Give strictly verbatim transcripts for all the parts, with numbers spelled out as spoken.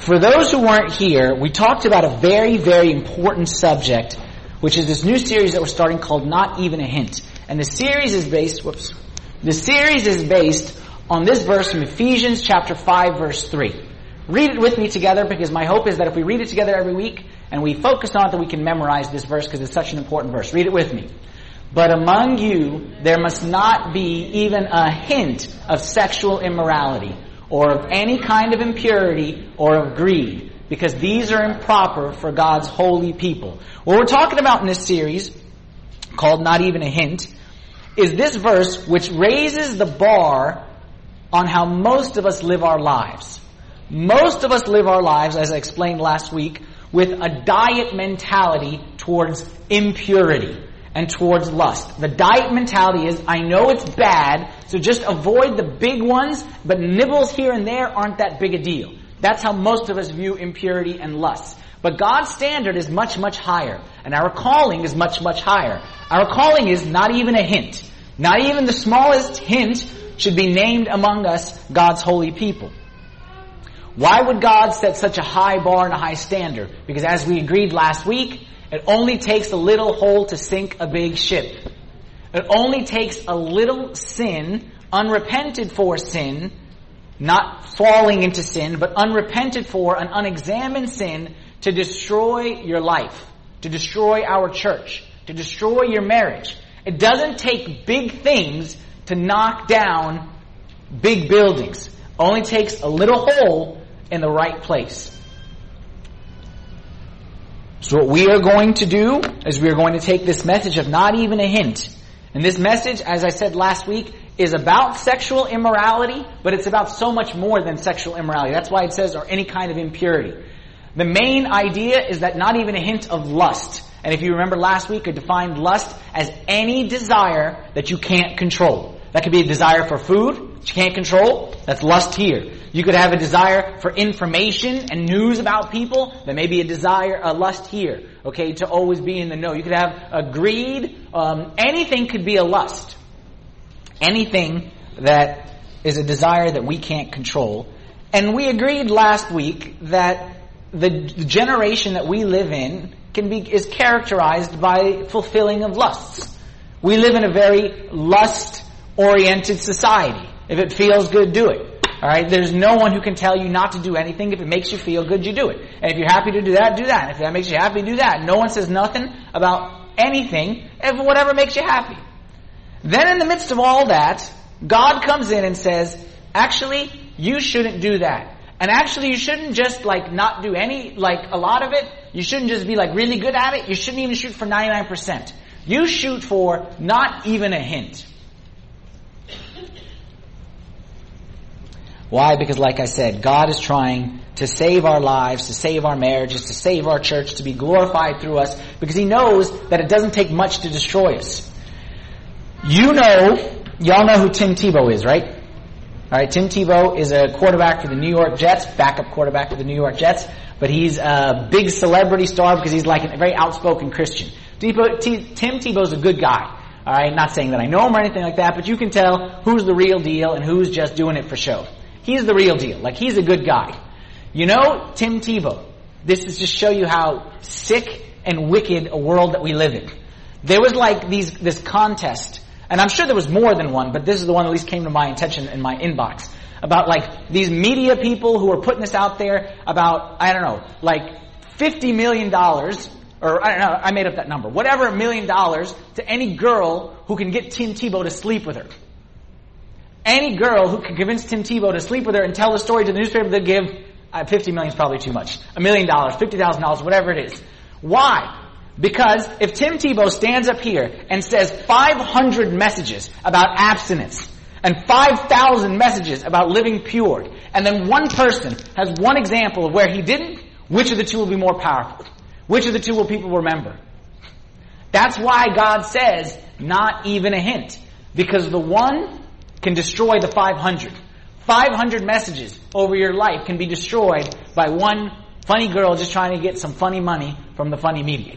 For those who weren't here, we talked about a very, very important subject, which is this new series that we're starting called Not Even a Hint. And the series is based, whoops, the series is based on this verse from Ephesians chapter five, verse three. Read it with me together, because my hope is that if we read it together every week and we focus on it, that we can memorize this verse, because it's such an important verse. Read it with me. But among you there must not be even a hint of sexual immorality, or of any kind of impurity, or of greed, because these are improper for God's holy people. What we're talking about in this series, called Not Even a Hint, is this verse which raises the bar on how most of us live our lives. Most of us live our lives, as I explained last week, with a diet mentality towards impurity and towards lust. The diet mentality is, I know it's bad, so just avoid the big ones, but nibbles here and there aren't that big a deal. That's how most of us view impurity and lust. But God's standard is much, much higher. And our calling is much, much higher. Our calling is not even a hint. Not even the smallest hint should be named among us, God's holy people. Why would God set such a high bar and a high standard? Because as we agreed last week, it only takes a little hole to sink a big ship. It only takes a little sin, unrepented for sin, not falling into sin, but unrepented for an unexamined sin, to destroy your life, to destroy our church, to destroy your marriage. It doesn't take big things to knock down big buildings. It only takes a little hole in the right place. So what we are going to do is we are going to take this message of not even a hint. And this message, as I said last week, is about sexual immorality, but it's about so much more than sexual immorality. That's why it says, or any kind of impurity. The main idea is that not even a hint of lust. And if you remember last week, I defined lust as any desire that you can't control. That could be a desire for food that you can't control. That's lust here. You could have a desire for information and news about people. That may be a desire, a lust here. Okay, to always be in the know. You could have a greed. Um, anything could be a lust. Anything that is a desire that we can't control. And we agreed last week that the generation that we live in can be is characterized by fulfilling of lusts. We live in a very lust-oriented society. If it feels good, do it. All right. There's no one who can tell you not to do anything. If it makes you feel good, you do it. And if you're happy to do that, do that. And if that makes you happy, do that. No one says nothing about anything. If whatever makes you happy. Then in the midst of all that, God comes in and says, actually, you shouldn't do that. And actually, you shouldn't just like not do any, like a lot of it. You shouldn't just be like really good at it. You shouldn't even shoot for ninety-nine percent. You shoot for not even a hint. Why? Because like I said, God is trying to save our lives, to save our marriages, to save our church, to be glorified through us, because He knows that it doesn't take much to destroy us. You know, y'all know who Tim Tebow is, right? All right, Tim Tebow is a quarterback for the New York Jets, backup quarterback for the New York Jets, but he's a big celebrity star because he's like a very outspoken Christian. Tebow, T, Tim Tebow's a good guy. All right, not saying that I know him or anything like that, but you can tell who's the real deal and who's just doing it for show. He's the real deal. Like, he's a good guy. You know, Tim Tebow, this is just show you how sick and wicked a world that we live in. There was like these this contest. And I'm sure there was more than one, but this is the one that at least came to my attention in my inbox. About like these media people who are putting this out there about, I don't know, like fifty million dollars, or I don't know, I made up that number. Whatever million dollars to any girl who can get Tim Tebow to sleep with her. Any girl who can convince Tim Tebow to sleep with her and tell the story to the newspaper, they'll give, uh, fifty million is probably too much. A million dollars, fifty thousand dollars, whatever it is. Why? Because if Tim Tebow stands up here and says five hundred messages about abstinence and five thousand messages about living pure, and then one person has one example of where he didn't, which of the two will be more powerful? Which of the two will people remember? That's why God says, not even a hint. Because the one can destroy the five hundred. five hundred messages over your life can be destroyed by one funny girl just trying to get some funny money from the funny media.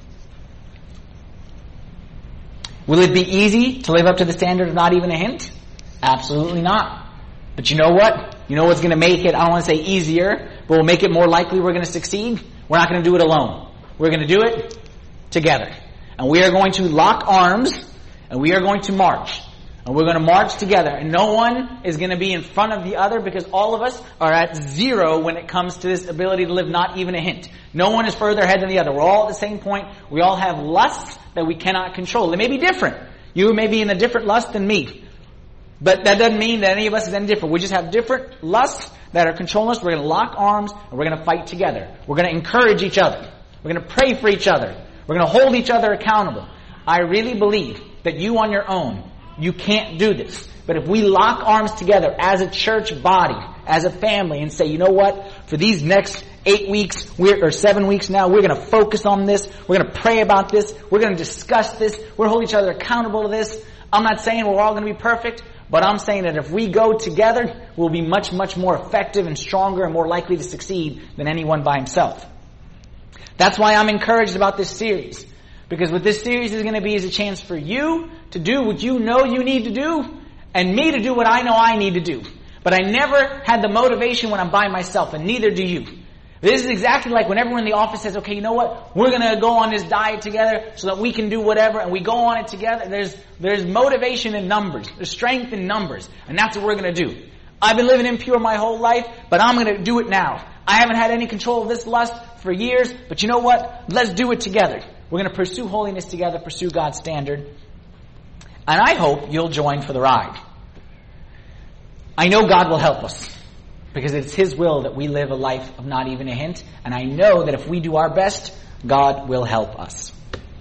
Will it be easy to live up to the standard of not even a hint? Absolutely not. But you know what? You know what's going to make it, I don't want to say easier, but will make it more likely we're going to succeed. We're not going to do it alone. We're going to do it together. And we are going to lock arms, and we are going to march. And we're going to march together. And no one is going to be in front of the other, because all of us are at zero when it comes to this ability to live not even a hint. No one is further ahead than the other. We're all at the same point. We all have lusts that we cannot control. They may be different. You may be in a different lust than me. But that doesn't mean that any of us is any different. We just have different lusts that are controlling us. We're going to lock arms and we're going to fight together. We're going to encourage each other. We're going to pray for each other. We're going to hold each other accountable. I really believe that you on your own, you can't do this. But if we lock arms together as a church body, as a family, and say, you know what, for these next eight weeks, we're, or seven weeks now, we're going to focus on this. We're going to pray about this. We're going to discuss this. We're going to hold each other accountable to this. I'm not saying we're all going to be perfect, but I'm saying that if we go together, we'll be much, much more effective and stronger and more likely to succeed than anyone by himself. That's why I'm encouraged about this series. Because what this series is going to be is a chance for you to do what you know you need to do, and me to do what I know I need to do. But I never had the motivation when I'm by myself, and neither do you. This is exactly like when everyone in the office says, okay, you know what? We're going to go on this diet together so that we can do whatever, and we go on it together. There's, there's motivation in numbers. There's strength in numbers. And that's what we're going to do. I've been living impure my whole life, but I'm going to do it now. I haven't had any control of this lust for years, but you know what? Let's do it together. We're going to pursue holiness together, pursue God's standard. And I hope you'll join for the ride. I know God will help us, because it's His will that we live a life of not even a hint. And I know that if we do our best, God will help us.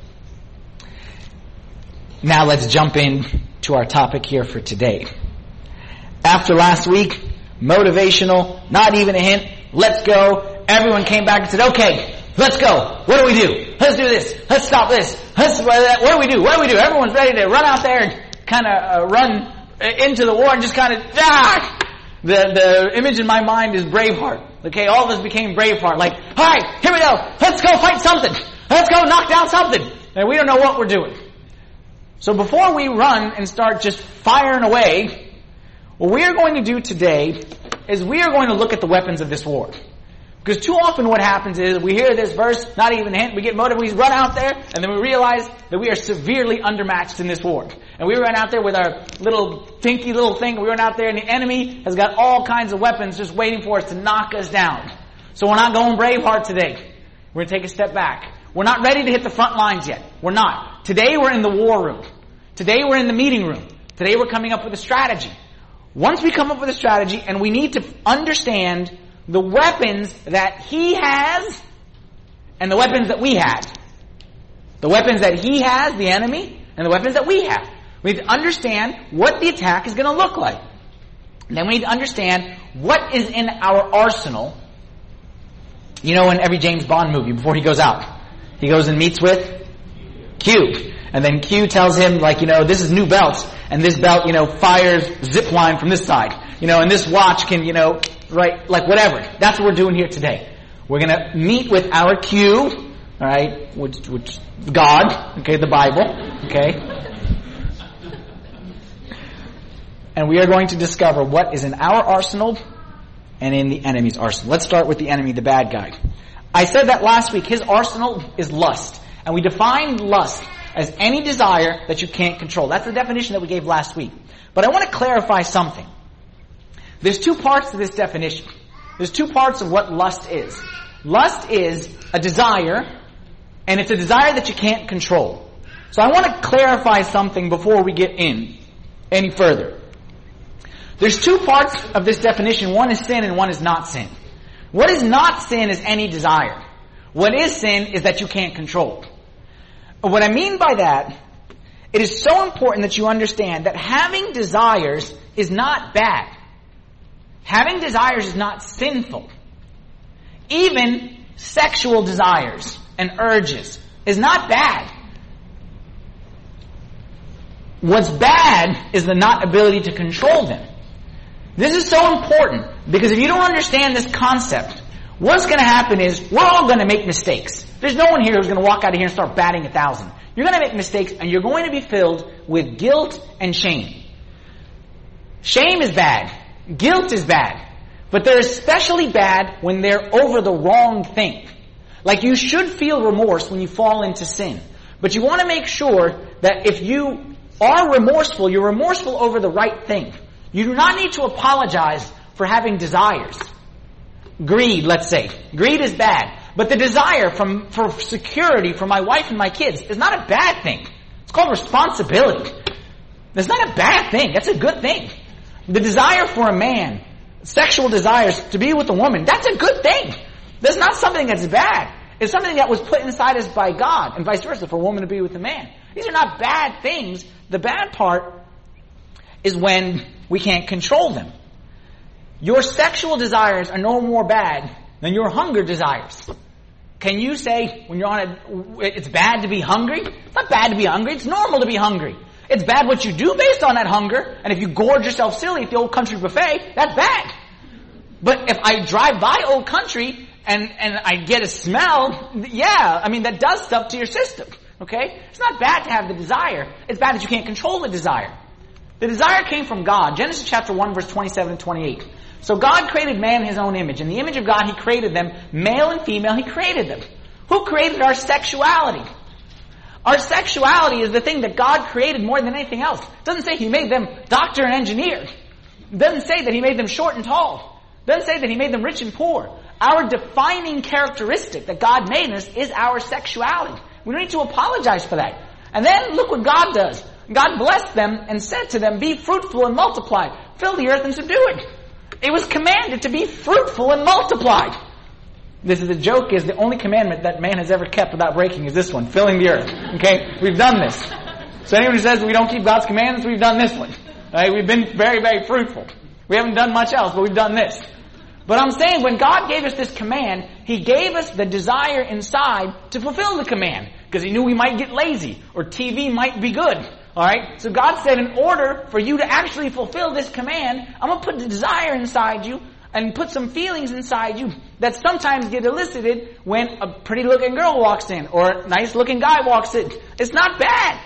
Now let's jump in to our topic here for today. After last week, motivational, not even a hint, let's go. Everyone came back and said, okay, let's go. What do we do? Let's do this. Let's stop this. Let's, what do we do? What do we do? Everyone's ready to run out there and kind of uh, run into the war and just kind of, ah! The, the image in my mind is Braveheart. Okay, all of us became Braveheart. Like, alright, here we go. Let's go fight something. Let's go knock down something. And we don't know what we're doing. So before we run and start just firing away, what we are going to do today is we are going to look at the weapons of this war. Because too often what happens is we hear this verse, not even a hint, we get motivated, we run out there, and then we realize that we are severely undermatched in this war. And we run out there with our little tinky little thing, we run out there and the enemy has got all kinds of weapons just waiting for us to knock us down. So we're not going Braveheart today. We're going to take a step back. We're not ready to hit the front lines yet. We're not. Today we're in the war room. Today we're in the meeting room. Today we're coming up with a strategy. Once we come up with a strategy, and we need to understand the weapons that he has and the weapons that we have. The weapons that he has, the enemy, and the weapons that we have. We need to understand what the attack is going to look like. And then we need to understand what is in our arsenal. You know, in every James Bond movie, before he goes out, he goes and meets with Q. And then Q tells him, like, you know, this is new belts, and this belt, you know, fires zip line from this side. You know, and this watch can, you know, right, like whatever. That's what we're doing here today. We're going to meet with our Q, all right, which, which God, okay, the Bible, okay. And we are going to discover what is in our arsenal and in the enemy's arsenal. Let's start with the enemy, the bad guy. I said that last week. His arsenal is lust. And we defined lust as any desire that you can't control. That's the definition that we gave last week. But I want to clarify something. There's two parts to this definition. There's two parts of what lust is. Lust is a desire, and it's a desire that you can't control. So I want to clarify something before we get in any further. There's two parts of this definition. One is sin and one is not sin. What is not sin is any desire. What is sin is that you can't control. What I mean by that, it is so important that you understand that having desires is not bad. Having desires is not sinful. Even sexual desires and urges is not bad. What's bad is the not ability to control them. This is so important because if you don't understand this concept, what's going to happen is we're all going to make mistakes. There's no one here who's going to walk out of here and start batting a thousand. You're going to make mistakes and you're going to be filled with guilt and shame. Shame is bad. Guilt is bad. But they're especially bad when they're over the wrong thing. Like you should feel remorse when you fall into sin. But you want to make sure that if you are remorseful, you're remorseful over the right thing. You do not need to apologize for having desires. Greed, let's say. Greed is bad. But the desire from, for security for my wife and my kids is not a bad thing. It's called responsibility. That's not a bad thing. That's a good thing. The desire for a man, sexual desires to be with a woman, that's a good thing. That's not something that's bad. It's something that was put inside us by God, and vice versa, for a woman to be with a man. These are not bad things. The bad part is when we can't control them. Your sexual desires are no more bad than your hunger desires. Can you say when you're on a, it's bad to be hungry? It's not bad to be hungry. It's normal to be hungry. It's bad what you do based on that hunger. And if you gorge yourself silly at the Old Country buffet, that's bad. But if I drive by Old Country and, and I get a smell, yeah, I mean, that does stuff to your system. Okay? It's not bad to have the desire. It's bad that you can't control the desire. The desire came from God. Genesis chapter one, verse twenty-seven and twenty-eight. So God created man in His own image. In the image of God, He created them. Male and female, He created them. Who created our sexuality? Our sexuality is the thing that God created more than anything else. It doesn't say He made them doctor and engineer. It doesn't say that He made them short and tall. It doesn't say that He made them rich and poor. Our defining characteristic that God made in us is our sexuality. We don't need to apologize for that. And then look what God does. God blessed them and said to them, be fruitful and multiply. Fill the earth and subdue it. It was commanded to be fruitful and multiply. This is the joke is the only commandment that man has ever kept without breaking is this one, filling the earth. Okay? We've done this. So anyone who says we don't keep God's commandments, we've done this one. Right? We've been very, very fruitful. We haven't done much else, but we've done this. But I'm saying when God gave us this command, He gave us the desire inside to fulfill the command. Because He knew we might get lazy, or T V might be good. Alright? So God said, in order for you to actually fulfill this command, I'm going to put the desire inside you, and put some feelings inside you that sometimes get elicited when a pretty looking girl walks in, or a nice looking guy walks in. It's not bad.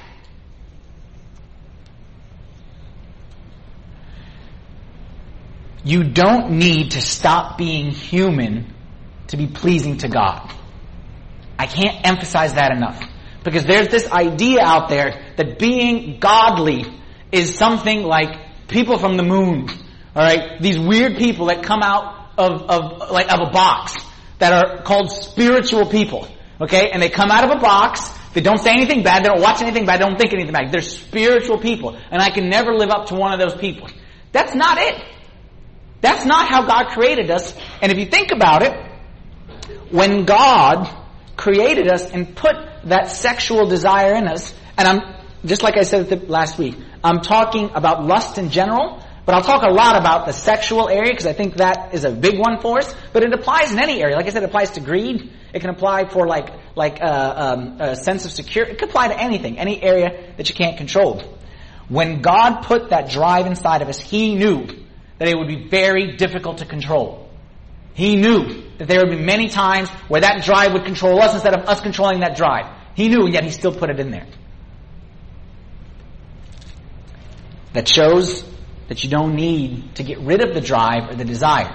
You don't need to stop being human to be pleasing to God. I can't emphasize that enough. Because there's this idea out there that being godly is something like people from the moon. Alright? These weird people that come out of, of, like, of a box that are called spiritual people. Okay? And they come out of a box, they don't say anything bad, they don't watch anything bad, they don't think anything bad. They're spiritual people. And I can never live up to one of those people. That's not it. That's not how God created us. And if you think about it, when God created us and put that sexual desire in us, and I'm, just like I said last week, I'm talking about lust in general, but I'll talk a lot about the sexual area because I think that is a big one for us, but it applies in any area. Like I said, it applies to greed. It can apply for like, like uh, um, a sense of security. It can apply to anything, any area that you can't control. When God put that drive inside of us, He knew that it would be very difficult to control. He knew that there would be many times where that drive would control us instead of us controlling that drive. He knew, and yet He still put it in there. That shows that you don't need to get rid of the drive or the desire.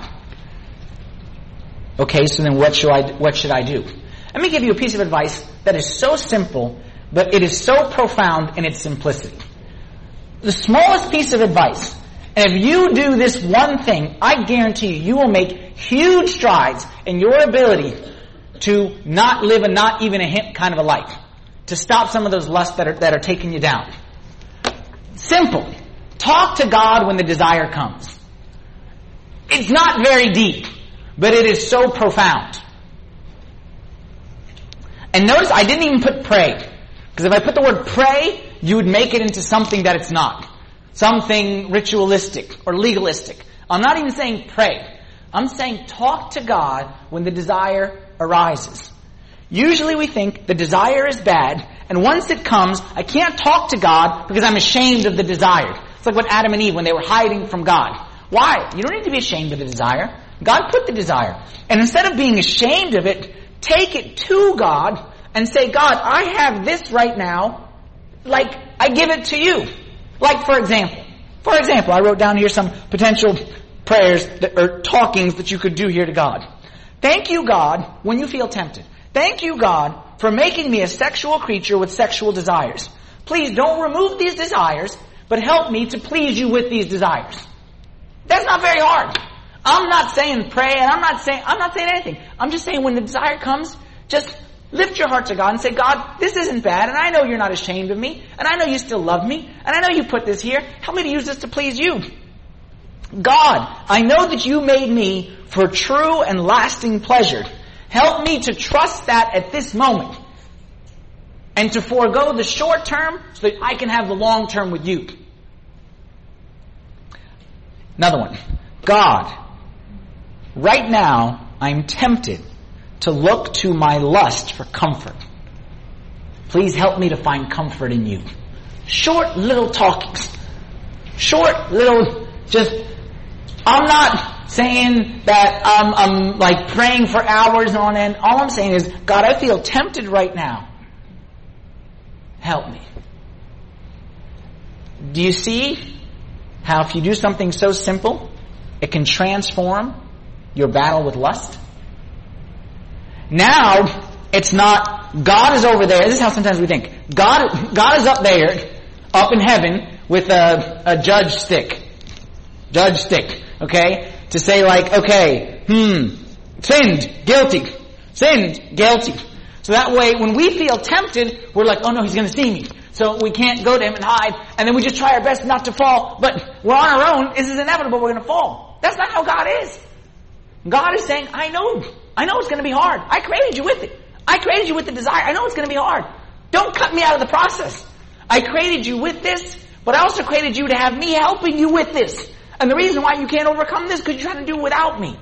Okay, so then what should I, what should I do? Let me give you a piece of advice that is so simple, but it is so profound in its simplicity. The smallest piece of advice. And if you do this one thing, I guarantee you, you will make huge strides in your ability to not live a not even a hint kind of a life. To stop some of those lusts that are, that are taking you down. Simple. Talk to God when the desire comes. It's not very deep, but it is so profound. And notice I didn't even put pray. Because if I put the word pray, you would make it into something that it's not. Something ritualistic or legalistic. I'm not even saying pray. I'm saying talk to God when the desire arises. Usually we think the desire is bad, and once it comes, I can't talk to God because I'm ashamed of the desire. It's like what Adam and Eve, when they were hiding from God. Why? You don't need to be ashamed of the desire. God put the desire. And instead of being ashamed of it, take it to God and say, God, I have this right now. Like, I give it to you. Like, for example, for example, I wrote down here some potential prayers that, or talkings that you could do here to God. Thank you, God, when you feel tempted. Thank you, God, for making me a sexual creature with sexual desires. Please don't remove these desires, but help me to please you with these desires. That's not very hard. I'm not saying pray, and I'm not saying, I'm not saying anything. I'm just saying when the desire comes, just lift your heart to God and say, God, this isn't bad, and I know you're not ashamed of me, and I know you still love me, and I know you put this here. Help me to use this to please you. God, I know that you made me for true and lasting pleasure. Help me to trust that at this moment, and to forego the short term so that I can have the long term with you. Another one. God, right now I'm tempted to look to my lust for comfort. Please help me to find comfort in you. Short little talkings. Short little just, I'm not saying that I'm, I'm like praying for hours on end. All I'm saying is, God, I feel tempted right now. Help me. Do you see how if you do something so simple, it can transform your battle with lust? Now, it's not, God is over there. This is how sometimes we think. God, God is up there, up in heaven, with a, a judge stick. Judge stick. Okay? To say like, okay, hmm, sinned, guilty. Sinned, guilty. So that way, when we feel tempted, we're like, oh no, he's going to see me. So we can't go to him and hide. And then we just try our best not to fall. But we're on our own. This is inevitable. We're going to fall. That's not how God is. God is saying, I know. I know it's going to be hard. I created you with it. I created you with the desire. I know it's going to be hard. Don't cut me out of the process. I created you with this, but I also created you to have me helping you with this. And the reason why you can't overcome this is because you're trying to do it without me.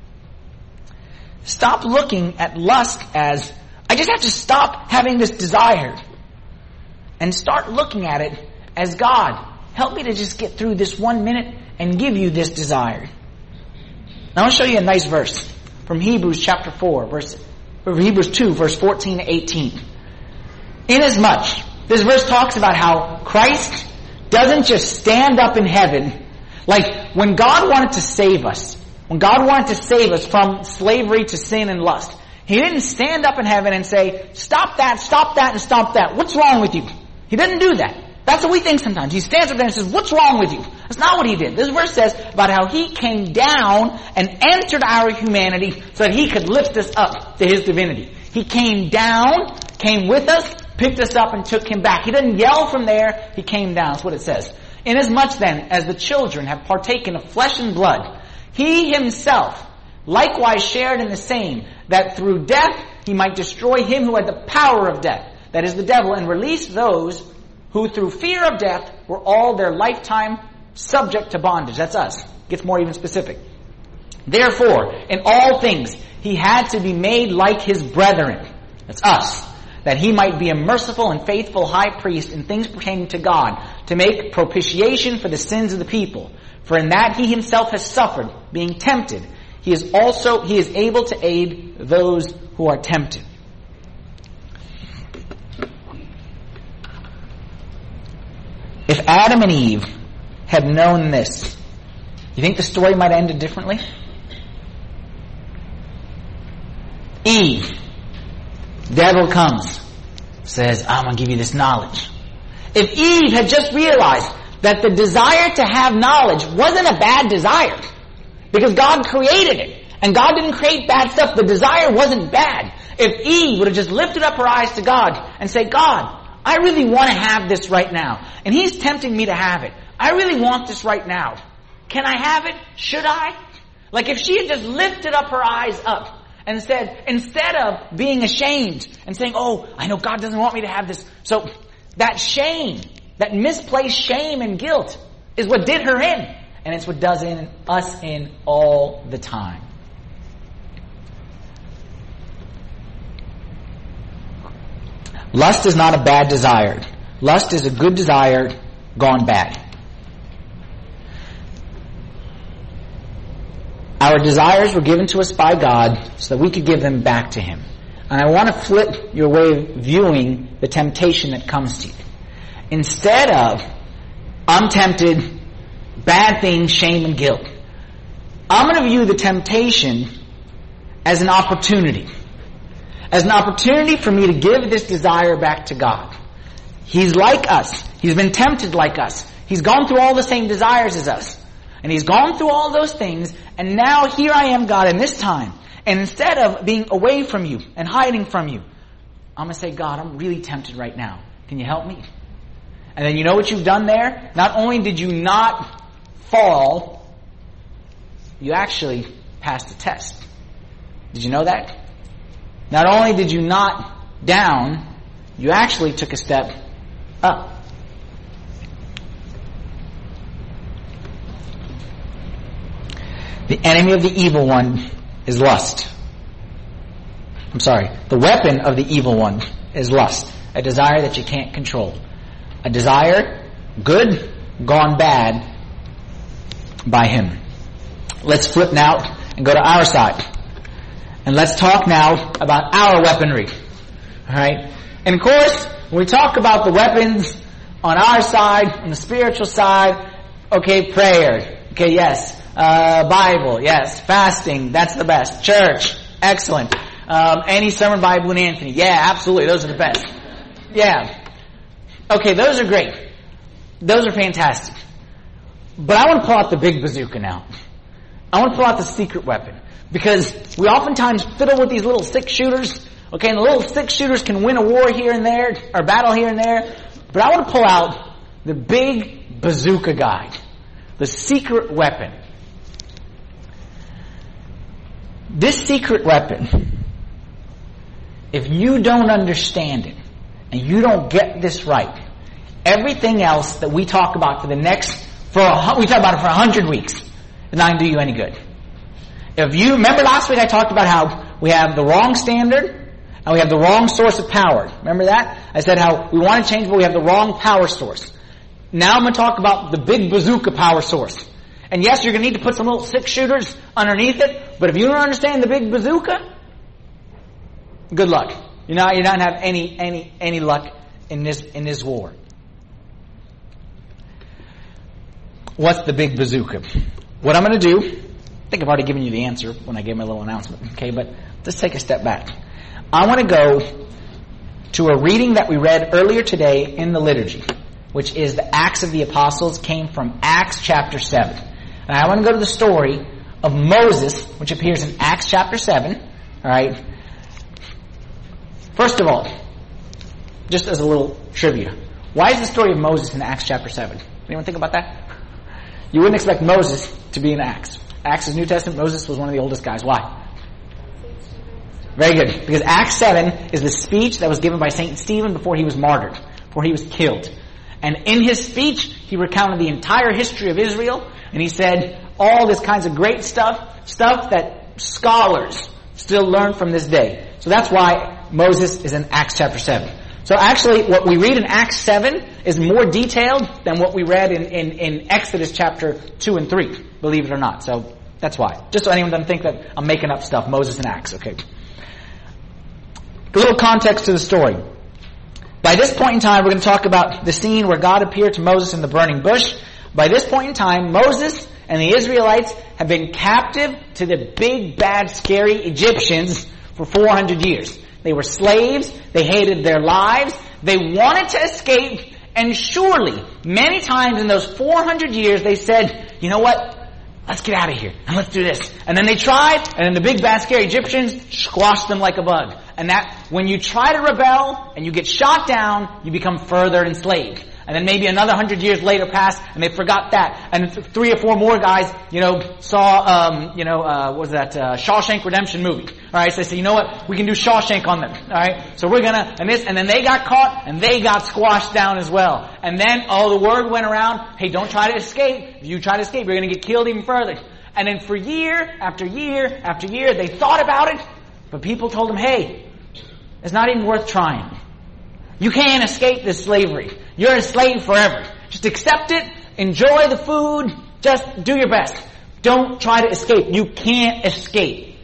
Stop looking at lust as, I just have to stop having this desire. And start looking at it as, God, help me to just get through this one minute and give you this desire. Now I'll show you a nice verse from Hebrews chapter four, verse, or Hebrews two, verse fourteen to eighteen. Inasmuch, this verse talks about how Christ doesn't just stand up in heaven. Like, when God wanted to save us, when God wanted to save us from slavery to sin and lust, He didn't stand up in heaven and say, stop that, stop that, and stop that. What's wrong with you? He didn't do that. That's what we think sometimes. He stands up there and says, what's wrong with you? That's not what He did. This verse says about how He came down and entered our humanity so that He could lift us up to His divinity. He came down, came with us, picked us up, and took Him back. He didn't yell from there. He came down. That's what it says. Inasmuch then as the children have partaken of flesh and blood, He Himself likewise shared in the same, that through death He might destroy him who had the power of death, that is the devil, and release those who through fear of death were all their lifetime subject to bondage. That's us. Gets more even specific. Therefore, in all things, He had to be made like His brethren. That's us. That He might be a merciful and faithful high priest in things pertaining to God, to make propitiation for the sins of the people. For in that He Himself has suffered, being tempted, He is also, He is able to aid those who are tempted. If Adam and Eve had known this, you think the story might have ended differently? Eve, devil comes, says, I'm going to give you this knowledge. If Eve had just realized that the desire to have knowledge wasn't a bad desire, because God created it, and God didn't create bad stuff, the desire wasn't bad. If Eve would have just lifted up her eyes to God and said, God, I really want to have this right now, and He's tempting me to have it. I really want this right now. Can I have it? Should I? Like if she had just lifted up her eyes up and said, instead of being ashamed and saying, oh, I know God doesn't want me to have this. So that shame, that misplaced shame and guilt is what did her in. And it's what does in us in all the time. Lust is not a bad desire. Lust is a good desire gone bad. Our desires were given to us by God so that we could give them back to Him. And I want to flip your way of viewing the temptation that comes to you. Instead of, I'm tempted, bad things, shame and guilt. I'm going to view the temptation as an opportunity. As an opportunity for me to give this desire back to God. He's like us. He's been tempted like us. He's gone through all the same desires as us. And He's gone through all those things, and now here I am, God, in this time. And instead of being away from You and hiding from You, I'm going to say, God, I'm really tempted right now. Can You help me? And then you know what you've done there? Not only did you not fall, you actually passed the test. Did you know that? Not only did you not down, you actually took a step up. The enemy of the evil one is lust. I'm sorry. The weapon of the evil one is lust. A desire that you can't control. A desire, good, gone bad, by him. Let's flip now and go to our side. And let's talk now about our weaponry. Alright? And of course, when we talk about the weapons on our side, on the spiritual side, okay, prayer. Okay, yes. Uh, Bible, yes. Fasting, that's the best. Church, excellent. Um, any sermon by Blue Anthony, yeah, absolutely, those are the best. Yeah. Okay, those are great. Those are fantastic. But I want to pull out the big bazooka now. I want to pull out the secret weapon. Because we oftentimes fiddle with these little six shooters. Okay, and the little six shooters can win a war here and there, or battle here and there. But I want to pull out the big bazooka guy. The secret weapon. This secret weapon, if you don't understand it, and you don't get this right, everything else that we talk about for the next, for a, we talk about it for a hundred weeks, it's not going to do you any good. If you, remember last week I talked about how we have the wrong standard, and we have the wrong source of power. Remember that? I said how we want to change, but we have the wrong power source. Now I'm going to talk about the big bazooka power source. And yes, you're going to need to put some little six shooters underneath it, but if you don't understand the big bazooka, good luck. You're not, you're not going to have any, any, any luck in this, in this war. What's the big bazooka? What I'm going to do, I think I've already given you the answer when I gave my little announcement, okay, but let's take a step back. I want to go to a reading that we read earlier today in the liturgy, which is the Acts of the Apostles, came from Acts chapter seven. And I want to go to the story of Moses, which appears in Acts chapter seven, alright? First of all, just as a little trivia, why is the story of Moses in Acts chapter seven? Anyone think about that? You wouldn't expect Moses to be in Acts. Acts is New Testament. Moses was one of the oldest guys. Why? Very good. Because Acts seven is the speech that was given by Saint Stephen before he was martyred, before he was killed. And in his speech, he recounted the entire history of Israel, and he said all this kinds of great stuff, stuff that scholars still learn from this day. So that's why Moses is in Acts chapter seven. So actually, what we read in Acts seven is more detailed than what we read in, in, in Exodus chapter two and three, believe it or not. So that's why. Just so anyone doesn't think that I'm making up stuff, Moses and Acts, okay. A little context to the story. By this point in time, we're going to talk about the scene where God appeared to Moses in the burning bush. By this point in time, Moses and the Israelites have been captive to the big, bad, scary Egyptians for four hundred years. They were slaves. They hated their lives. They wanted to escape. And surely, many times in those four hundred years, they said, you know what? Let's get out of here and let's do this. And then they tried, and then the big, bad, scary Egyptians squashed them like a bug. And that, when you try to rebel and you get shot down, you become further enslaved. And then maybe another hundred years later passed, and they forgot that. And th- three or four more guys, you know, saw, um, you know, uh, what was that, uh, Shawshank Redemption movie. Alright, so they said, you know what, we can do Shawshank on them. Alright, so we're gonna, and this, and then they got caught, and they got squashed down as well. And then, oh, the word went around, hey, don't try to escape. If you try to escape, you're gonna get killed even further. And then for year after year after year, they thought about it, but people told them, hey, it's not even worth trying. You can't escape this slavery. You're a slave forever. Just accept it, enjoy the food, just do your best. Don't try to escape. You can't escape.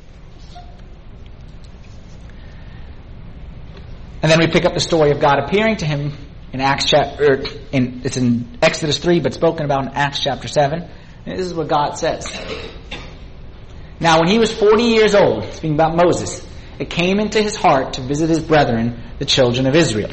And then we pick up the story of God appearing to him in Acts chapter, in, it's in Exodus three, but spoken about in Acts chapter seven. And this is what God says. Now when he was forty years old, speaking about Moses, it came into his heart to visit his brethren, the children of Israel.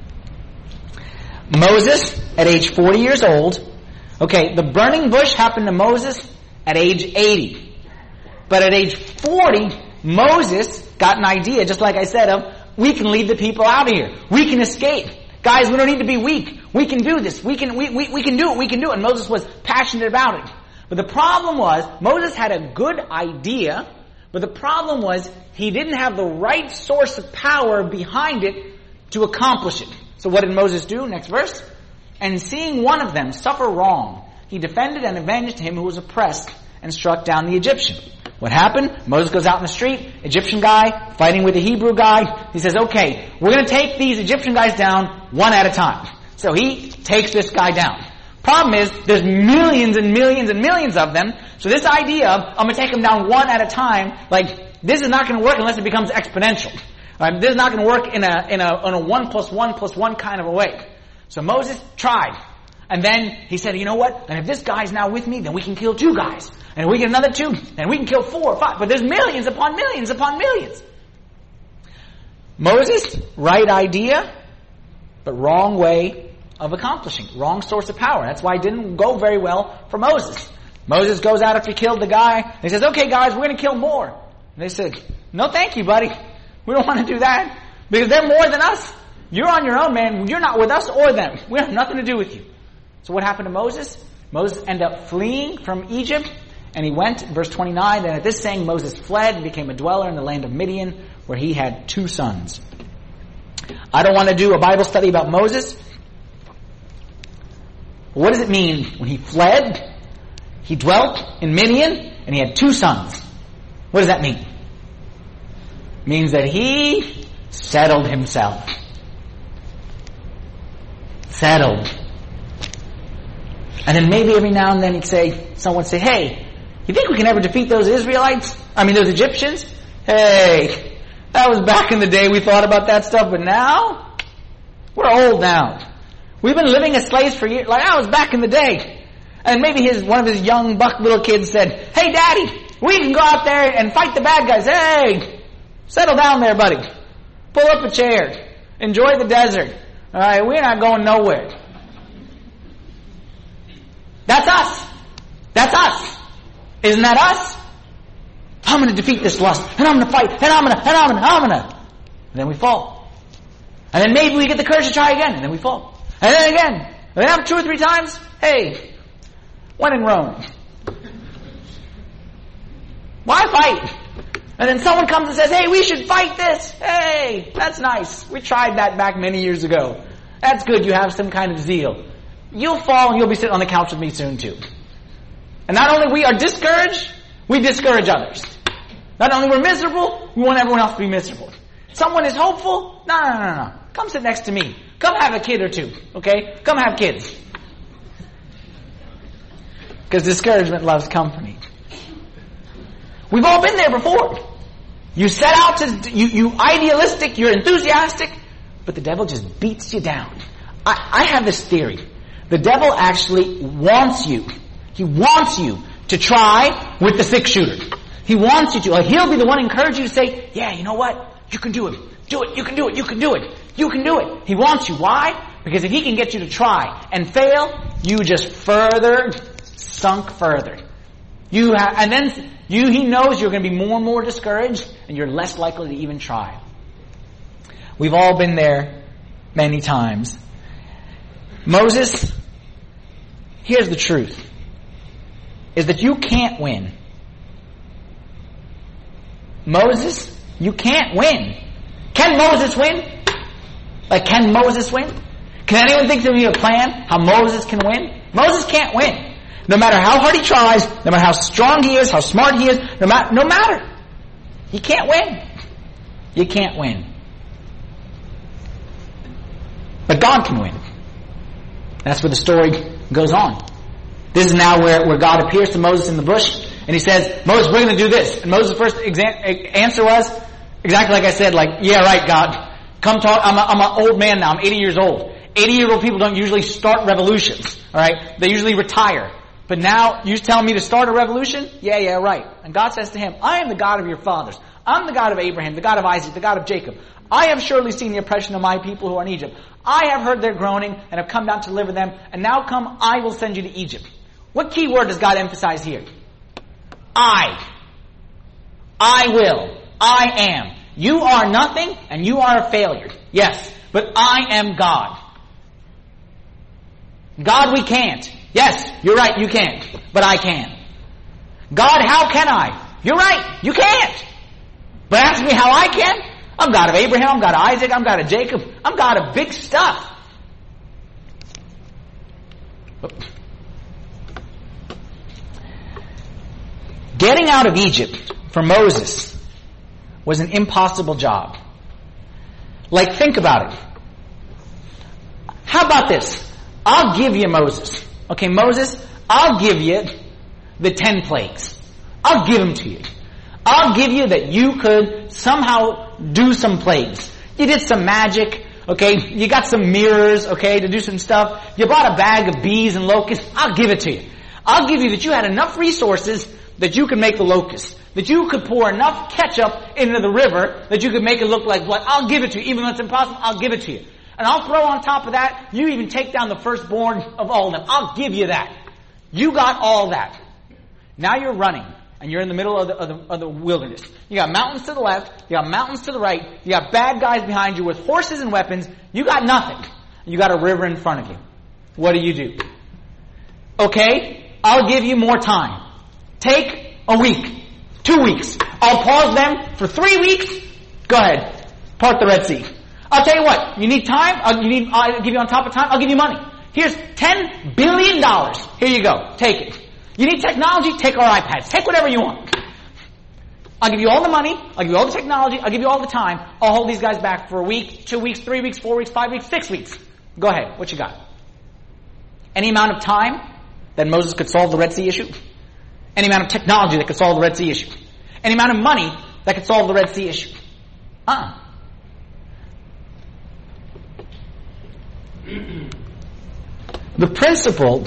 Moses, at age forty years old, okay, the burning bush happened to Moses at age eighty. But at age forty, Moses got an idea, just like I said, of we can lead the people out of here. We can escape. Guys, we don't need to be weak. We can do this. We can, we, we, we can do it. We can do it. And Moses was passionate about it. But the problem was, Moses had a good idea, but the problem was he didn't have the right source of power behind it to accomplish it. So what did Moses do? Next verse. And seeing one of them suffer wrong, he defended and avenged him who was oppressed and struck down the Egyptian. What happened? Moses goes out in the street, Egyptian guy fighting with a Hebrew guy. He says, okay, we're going to take these Egyptian guys down one at a time. So he takes this guy down. Problem is, there's millions and millions and millions of them. So this idea of, I'm going to take them down one at a time, like, this is not going to work unless it becomes exponential. Right? This is not going to work in a, in a, in a one plus one plus one kind of a way. So Moses tried. And then he said, you know what? And if this guy's now with me, then we can kill two guys. And if we get another two, then we can kill four or five. But there's millions upon millions upon millions. Moses, right idea, but wrong way of accomplishing. Wrong source of power. That's why it didn't go very well for Moses. Moses goes out after he killed the guy. And he says, okay guys, we're going to kill more. And they said, no thank you, buddy. We don't want to do that. Because they're more than us. You're on your own, man. You're not with us or them. We have nothing to do with you. So what happened to Moses? Moses ended up fleeing from Egypt. And he went, verse twenty-nine, and at this saying Moses fled and became a dweller in the land of Midian, where he had two sons. I don't want to do a Bible study about Moses. What does it mean when he fled, he dwelt in Midian, and he had two sons? What does that mean? It means that he settled himself. Settled. And then maybe every now and then he'd say, someone would say, hey, you think we can ever defeat those Israelites? I mean, those Egyptians? Hey, that was back in the day we thought about that stuff, but now, we're old now. We've been living as slaves for years. Like, that was back in the day. And maybe his, one of his young buck little kids said, hey daddy, we can go out there and fight the bad guys. Hey, settle down there, buddy. Pull up a chair. Enjoy the desert. Alright, we're not going nowhere. That's us. That's us. Isn't that us? I'm going to defeat this lust, and I'm going to fight, and I'm going to, and I'm going to, I'm going to. And then we fall. And then maybe we get the courage to try again, and then we fall. And then again. And then two or three times, hey, when in Rome. Why fight? And then someone comes and says, hey, we should fight this. Hey, that's nice. We tried that back many years ago. That's good, you have some kind of zeal. You'll fall and you'll be sitting on the couch with me soon too. And not only we are discouraged, we discourage others. Not only we're miserable, we want everyone else to be miserable. Someone is hopeful? No, no, no, no. Come sit next to me. Come have a kid or two, okay? Come have kids. Because discouragement loves company. We've all been there before. You set out to, you, you idealistic, you're enthusiastic, but the devil just beats you down. I, I have this theory. The devil actually wants you. He wants you to try with the six shooter. He wants you to. Like, he'll be the one to encourage you to say, yeah, you know what? You can do it. Do it. You can do it. You can do it. You can do it. He wants you. Why? Because if he can get you to try and fail, you just further sunk further. You have, and then you, he knows you're going to be more and more discouraged, and you're less likely to even try. We've all been there many times. Moses, here's the truth, is that you can't win. Moses, you can't win. Can Moses win? Like, can Moses win? Can anyone think of a plan how Moses can win? Moses can't win. No matter how hard he tries, no matter how strong he is, how smart he is, no, ma- no matter. He can't win. You can't win. But God can win. That's where the story goes on. This is now where, where God appears to Moses in the bush, and he says, Moses, we're going to do this. And Moses' first exa- answer was, exactly like I said, like, yeah, right, God. Come talk, I'm, a, I'm an old man now, I'm eighty years old. eighty-year-old people don't usually start revolutions, alright? They usually retire. But now, you tell me to start a revolution? Yeah, yeah, right. And God says to him, I am the God of your fathers. I'm the God of Abraham, the God of Isaac, the God of Jacob. I have surely seen the oppression of my people who are in Egypt. I have heard their groaning and have come down to deliver them. And now come, I will send you to Egypt. What key word does God emphasize here? I. I will. I am. You are nothing and you are a failure. Yes, but I am God. God, we can't. Yes, you're right, you can't. But I can. God, how can I? You're right, you can't. But ask me how I can. I'm God of Abraham, I'm God of Isaac, I'm God of Jacob. I'm God of big stuff. Getting out of Egypt for Moses was an impossible job. Like, think about it. How about this? I'll give you Moses. Okay, Moses, I'll give you the ten plagues. I'll give them to you. I'll give you that you could somehow do some plagues. You did some magic, okay? You got some mirrors, okay, to do some stuff. You bought a bag of bees and locusts. I'll give it to you. I'll give you that you had enough resources that you could make the locusts. That you could pour enough ketchup into the river that you could make it look like blood. I'll give it to you. Even though it's impossible, I'll give it to you. And I'll throw on top of that, you even take down the firstborn of all of them. I'll give you that. You got all that. Now you're running, and you're in the middle of the, of the, of the wilderness. You got mountains to the left, you got mountains to the right, you got bad guys behind you with horses and weapons. You got nothing. You got a river in front of you. What do you do? Okay, I'll give you more time. Take a week, two weeks. I'll pause them for three weeks. Go ahead, part the Red Sea. I'll tell you what, you need time, I'll, you need, I'll give you on top of time, I'll give you money. Here's ten billion dollars. Here you go, take it. You need technology, take our iPads, take whatever you want. I'll give you all the money, I'll give you all the technology, I'll give you all the time. I'll hold these guys back for a week, two weeks, three weeks, four weeks, five weeks, six weeks. Go ahead, what you got? Any amount of time that Moses could solve the Red Sea issue? Any amount of technology that could solve the Red Sea issue? Any amount of money that could solve the Red Sea issue? Uh-uh. The principle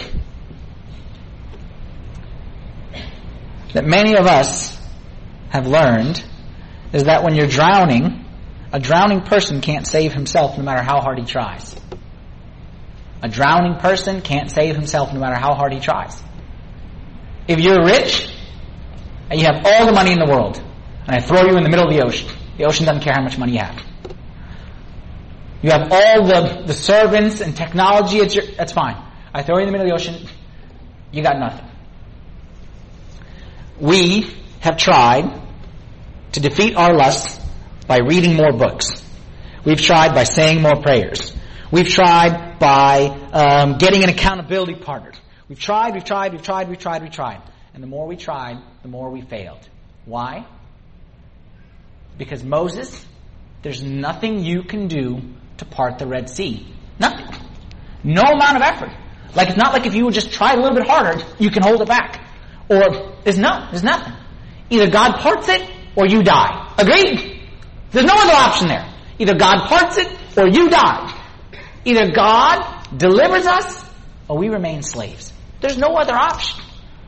that many of us have learned is that when you're drowning, a drowning person can't save himself no matter how hard he tries. A drowning person can't save himself no matter how hard he tries. If you're rich and you have all the money in the world and I throw you in the middle of the ocean, the ocean doesn't care how much money you have. You have all the, the servants and technology, it's your, that's fine. I throw you in the middle of the ocean, you got nothing. We have tried to defeat our lusts by reading more books. We've tried by saying more prayers. We've tried by um, getting an accountability partner. We've tried, we've tried, we've tried, we've tried, we've tried. And the more we tried, the more we failed. Why? Because Moses, there's nothing you can do to part the Red Sea. Nothing. No amount of effort. Like, it's not like if you would just try a little bit harder, you can hold it back. Or, there's no, there's nothing. Either God parts it, or you die. Agreed? There's no other option there. Either God parts it, or you die. Either God delivers us, or we remain slaves. There's no other option.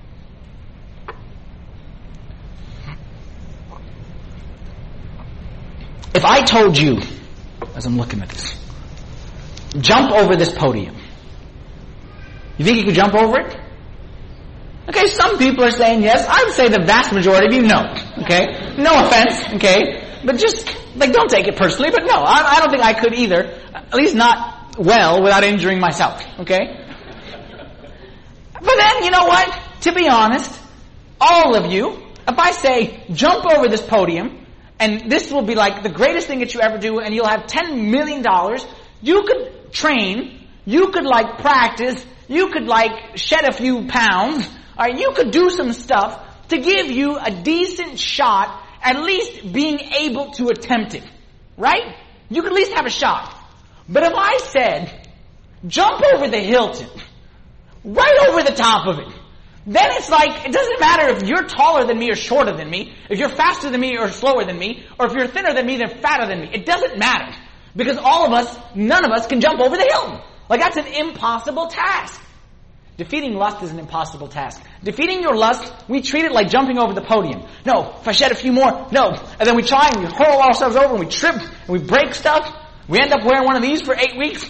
If I told you, as I'm looking at this, jump over this podium, you think you could jump over it? Okay, some people are saying yes. I would say the vast majority of you no. Okay? No offense, okay? But just, like, don't take it personally, but no, I, I don't think I could either. At least not well without injuring myself, okay? But then, you know what? To be honest, all of you, if I say, jump over this podium, and this will be like the greatest thing that you ever do, and you'll have ten million dollars, you could train, you could like practice, you could like shed a few pounds, or you could do some stuff to give you a decent shot, at least being able to attempt it. Right? You could at least have a shot. But if I said, jump over the Hilton, right over the top of it, then it's like, it doesn't matter if you're taller than me or shorter than me, if you're faster than me or slower than me, or if you're thinner than me than fatter than me. It doesn't matter. Because all of us, none of us can jump over the Hilton. Like, that's an impossible task. defeating lust is an impossible task. Defeating your lust, we treat it like jumping over the podium. No, if I shed a few more, no. And then we try and we hurl ourselves over and we trip and we break stuff. We end up wearing one of these for eight weeks.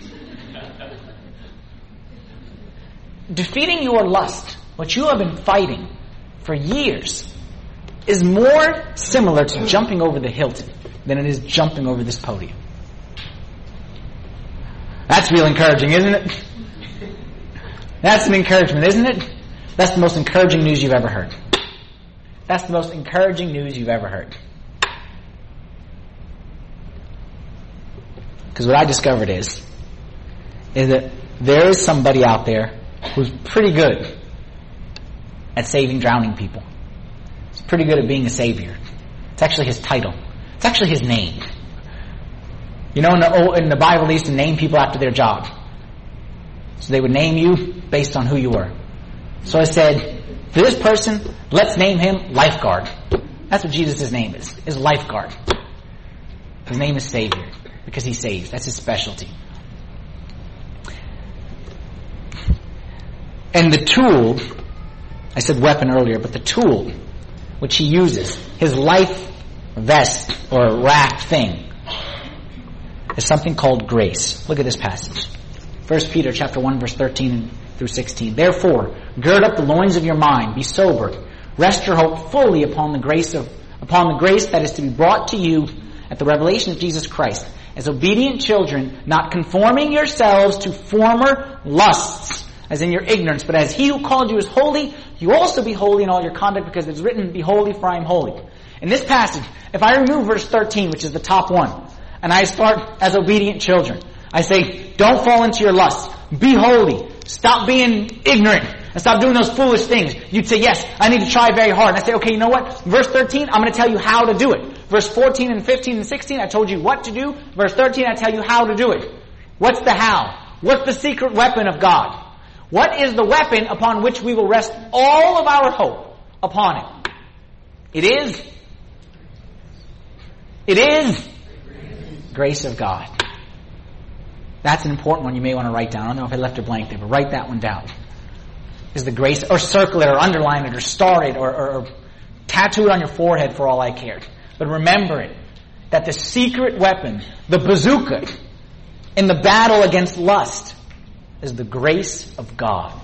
Defeating your lust, what you have been fighting for years, is more similar to jumping over the hilt than it is jumping over this podium. That's real encouraging, isn't it? That's an encouragement, isn't it? That's the most encouraging news you've ever heard. That's the most encouraging news you've ever heard. Because what I discovered is, is that there is somebody out there who's pretty good at saving drowning people. He's pretty good at being a savior. It's actually his title. It's actually his name. You know, in the, in the Bible, they used to name people after their job. So they would name you based on who you were. So I said, for this person, let's name him Lifeguard. That's what Jesus' name is, is Lifeguard. His name is Savior, because he saves. That's his specialty. And the tool, I said weapon earlier, but the tool which he uses, his life vest or raft thing, is something called grace. Look at this passage. First Peter chapter one, verse thirteen through sixteen. Therefore, gird up the loins of your mind, be sober, rest your hope fully upon the grace of upon the grace that is to be brought to you at the revelation of Jesus Christ. As obedient children, not conforming yourselves to former lusts, as in your ignorance, but as he who called you is holy, you also be holy in all your conduct, because it is written, be holy, for I am holy. In this passage, if I remove verse thirteen, which is the top one, and I start as obedient children, I say, don't fall into your lusts. Be holy. Stop being ignorant. And stop doing those foolish things. You'd say, yes, I need to try very hard. And I say, okay, you know what? Verse thirteen, I'm going to tell you how to do it. Verse fourteen and fifteen and sixteen, I told you what to do. Verse thirteen, I tell you how to do it. What's the how? What's the secret weapon of God? What is the weapon upon which we will rest all of our hope upon it? It is, it is grace of God. That's an important one you may want to write down. I don't know if I left it blank there, but write that one down. Is the grace, or circle it, or underline it, or star it, or, or, or tattoo it on your forehead for all I cared. But remember it, that the secret weapon, the bazooka, in the battle against lust, is the grace of God.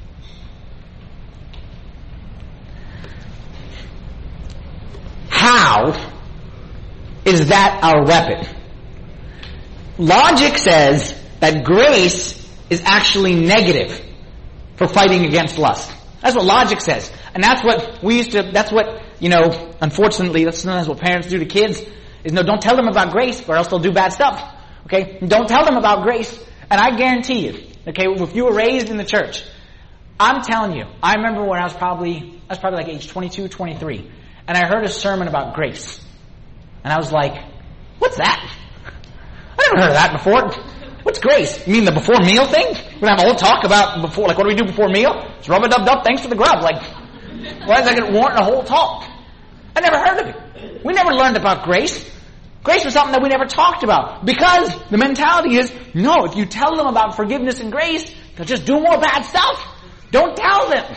How is that our weapon? Logic says that grace is actually negative for fighting against lust. That's what logic says. And that's what we used to, that's what, you know, unfortunately, that's sometimes what parents do to kids, is no, don't tell them about grace or else they'll do bad stuff. Okay? Don't tell them about grace. And I guarantee you, okay, if you were raised in the church, I'm telling you, I remember when I was probably, I was probably like age twenty-two, twenty-three, and I heard a sermon about grace. And I was like, what's that? I never heard of that before. What's grace? You mean the before meal thing? We have a whole talk about before, like what do we do before meal? It's rub-a-dub-dub, thanks for the grub. Like, why is that going to warrant a whole talk? I never heard of it. We never learned about grace. Grace was something that we never talked about. Because the mentality is, no, if you tell them about forgiveness and grace, they'll just do more bad stuff. Don't tell them.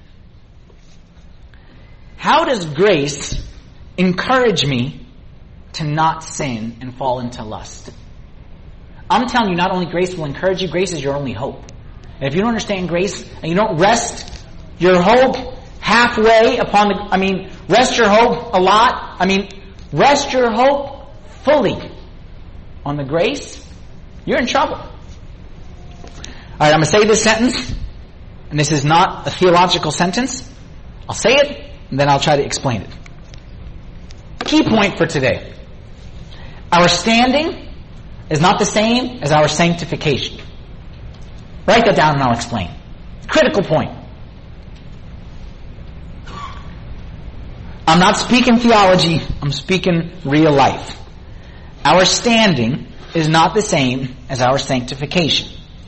How does grace encourage me to not sin and fall into lust? I'm telling you, not only grace will encourage you, grace is your only hope. And if you don't understand grace, and you don't rest your hope halfway upon the, I mean, rest your hope a lot, I mean, rest your hope fully on the grace, you're in trouble. Alright, I'm going to say this sentence, and this is not a theological sentence. I'll say it, and then I'll try to explain it. Key point for today. Our standing is not the same as our sanctification. Write that down and I'll explain. Critical point. I'm not speaking theology, I'm speaking real life. Our standing is not the same as our sanctification.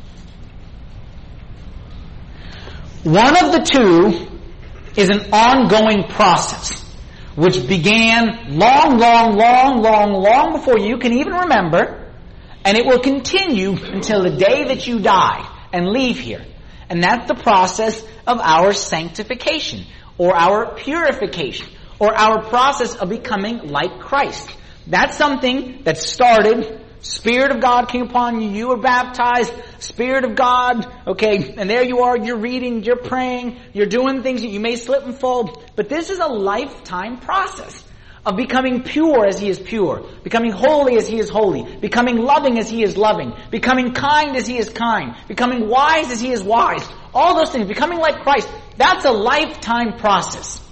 One of the two is an ongoing process which began long, long, long, long, long before you can even remember, and it will continue until the day that you die and leave here. And that's the process of our sanctification, or our purification, or our process of becoming like Christ. That's something that started. Spirit of God came upon you, you were baptized, Spirit of God, okay, and there you are, you're reading, you're praying, you're doing things that you may slip and fall, but this is a lifetime process of becoming pure as He is pure, becoming holy as He is holy, becoming loving as He is loving, becoming kind as He is kind, becoming wise as He is wise. All those things, becoming like Christ, that's a lifetime process.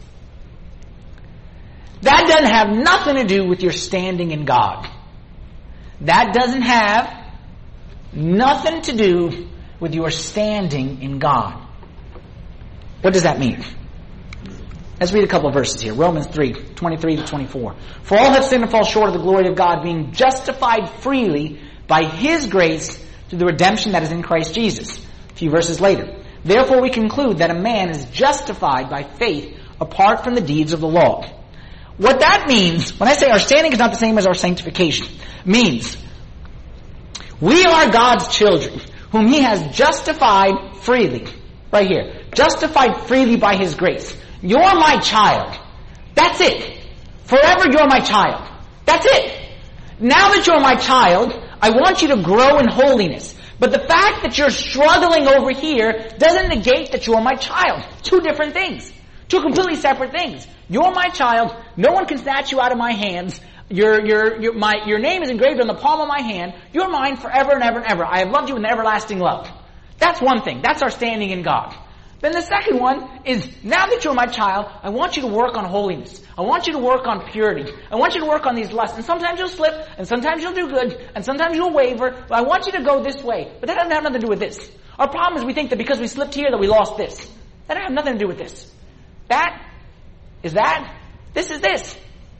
That doesn't have nothing to do with your standing in God. That doesn't have nothing to do with your standing in God. What does that mean? Let's read a couple of verses here. Romans three, twenty-three to twenty-four. For all have sinned and fall short of the glory of God, being justified freely by His grace through the redemption that is in Christ Jesus. A few verses later. Therefore we conclude that a man is justified by faith apart from the deeds of the law. What that means, when I say our standing is not the same as our sanctification, means we are God's children, whom He has justified freely. Right here. Justified freely by His grace. You're my child. That's it. Forever you're my child. That's it. Now that you're my child, I want you to grow in holiness. But the fact that you're struggling over here doesn't negate that you're my child. Two different things. Two completely separate things. You're my child. No one can snatch you out of my hands. Your, your, your, my, your name is engraved on the palm of my hand. You're mine forever and ever and ever. I have loved you with an everlasting love. That's one thing. That's our standing in God. Then the second one is, now that you're my child, I want you to work on holiness. I want you to work on purity. I want you to work on these lusts. And sometimes you'll slip, and sometimes you'll do good, and sometimes you'll waver, but I want you to go this way. But that doesn't have nothing to do with this. Our problem is we think that because we slipped here that we lost this. That doesn't have nothing to do with this. That is that. This is this.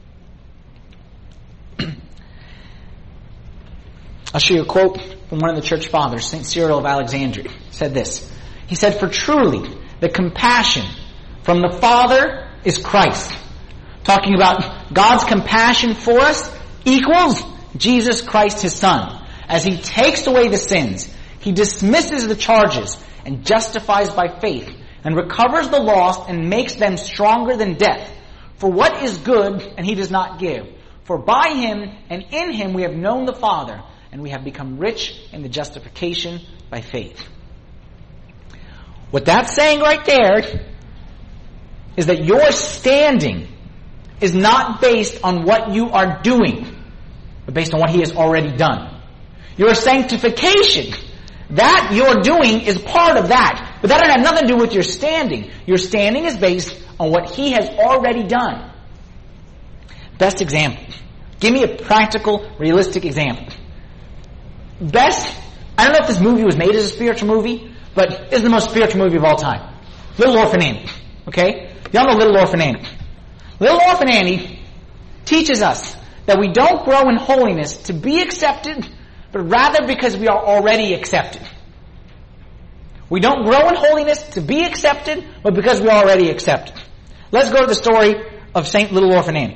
I'll show you a quote from one of the church fathers, Saint Cyril of Alexandria. He said this. He said, for truly, the compassion from the Father is Christ. Talking about God's compassion for us equals Jesus Christ, His Son. As He takes away the sins, He dismisses the charges and justifies by faith and recovers the lost and makes them stronger than death. For what is good and He does not give. For by Him and in Him we have known the Father, and we have become rich in the justification by faith. What that's saying right there is that your standing is not based on what you are doing, but based on what He has already done. Your sanctification, that you're doing is part of that, but that doesn't have nothing to do with your standing. Your standing is based on what He has already done. Best example. Give me a practical, realistic example. Best, I don't know if this movie was made as a spiritual movie, but it's the most spiritual movie of all time. Little Orphan Annie. Okay? Y'all know Little Orphan Annie. Little Orphan Annie teaches us that we don't grow in holiness to be accepted, but rather because we are already accepted. We don't grow in holiness to be accepted, but because we are already accepted. Let's go to the story of Saint Little Orphan Annie.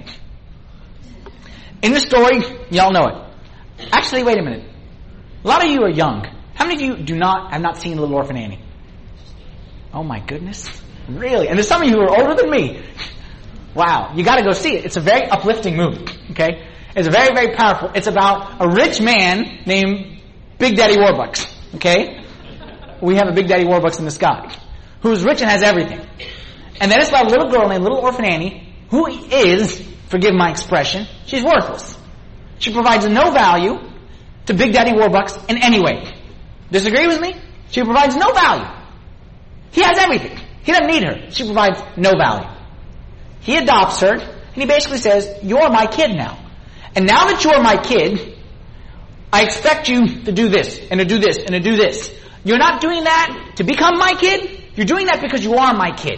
In the story, y'all know it. Actually, wait a minute. A lot of you are young. How many of you do not have not seen Little Orphan Annie? Oh my goodness. Really? And there's some of you who are older than me. Wow. You gotta go see it. It's a very uplifting movie. Okay? It's very, very powerful. It's about a rich man named Big Daddy Warbucks. Okay? We have a Big Daddy Warbucks in the sky. Who's rich and has everything. And then it's about a little girl named Little Orphan Annie, who is, forgive my expression, she's worthless. She provides no value to Big Daddy Warbucks in any way. Disagree with me? She provides no value. He has everything. He doesn't need her. She provides no value. He adopts her, and he basically says, you're my kid now. And now that you're my kid, I expect you to do this, and to do this, and to do this. You're not doing that to become my kid. You're doing that because you are my kid.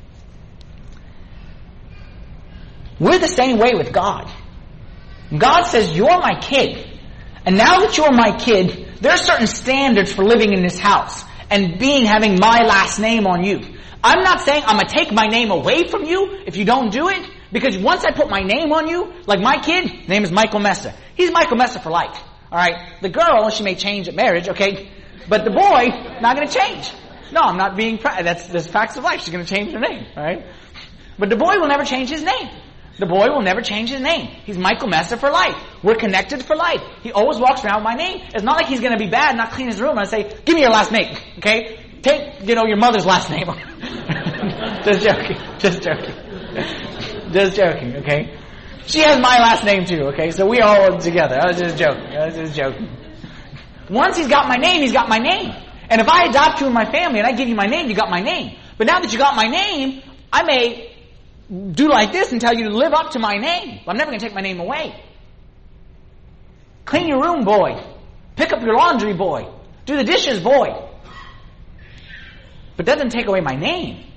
We're the same way with God. God says, you're my kid. And now that you're my kid, there are certain standards for living in this house and being, having my last name on you. I'm not saying I'm going to take my name away from you if you don't do it, because once I put my name on you, like my kid, his name is Michael Messer. He's Michael Messer for life. Alright? The girl, she may change at marriage, okay? But the boy, not going to change. No, I'm not being, pra- that's, that's facts of life. She's going to change her name, right? But the boy will never change his name. The boy will never change his name. He's Michael Messer for life. We're connected for life. He always walks around with my name. It's not like he's going to be bad, not clean his room, and say, give me your last name, okay? Take, you know, your mother's last name. Just joking. Just joking. Just joking, okay? She has my last name too, okay? So we all together. I was just joking. I was just joking. Once he's got my name, he's got my name. And if I adopt you in my family and I give you my name, you got my name. But now that you got my name, I may do like this and tell you to live up to my name. I'm never going to take my name away. Clean your room, boy. Pick up your laundry, boy. Do the dishes, boy. But that doesn't take away my name.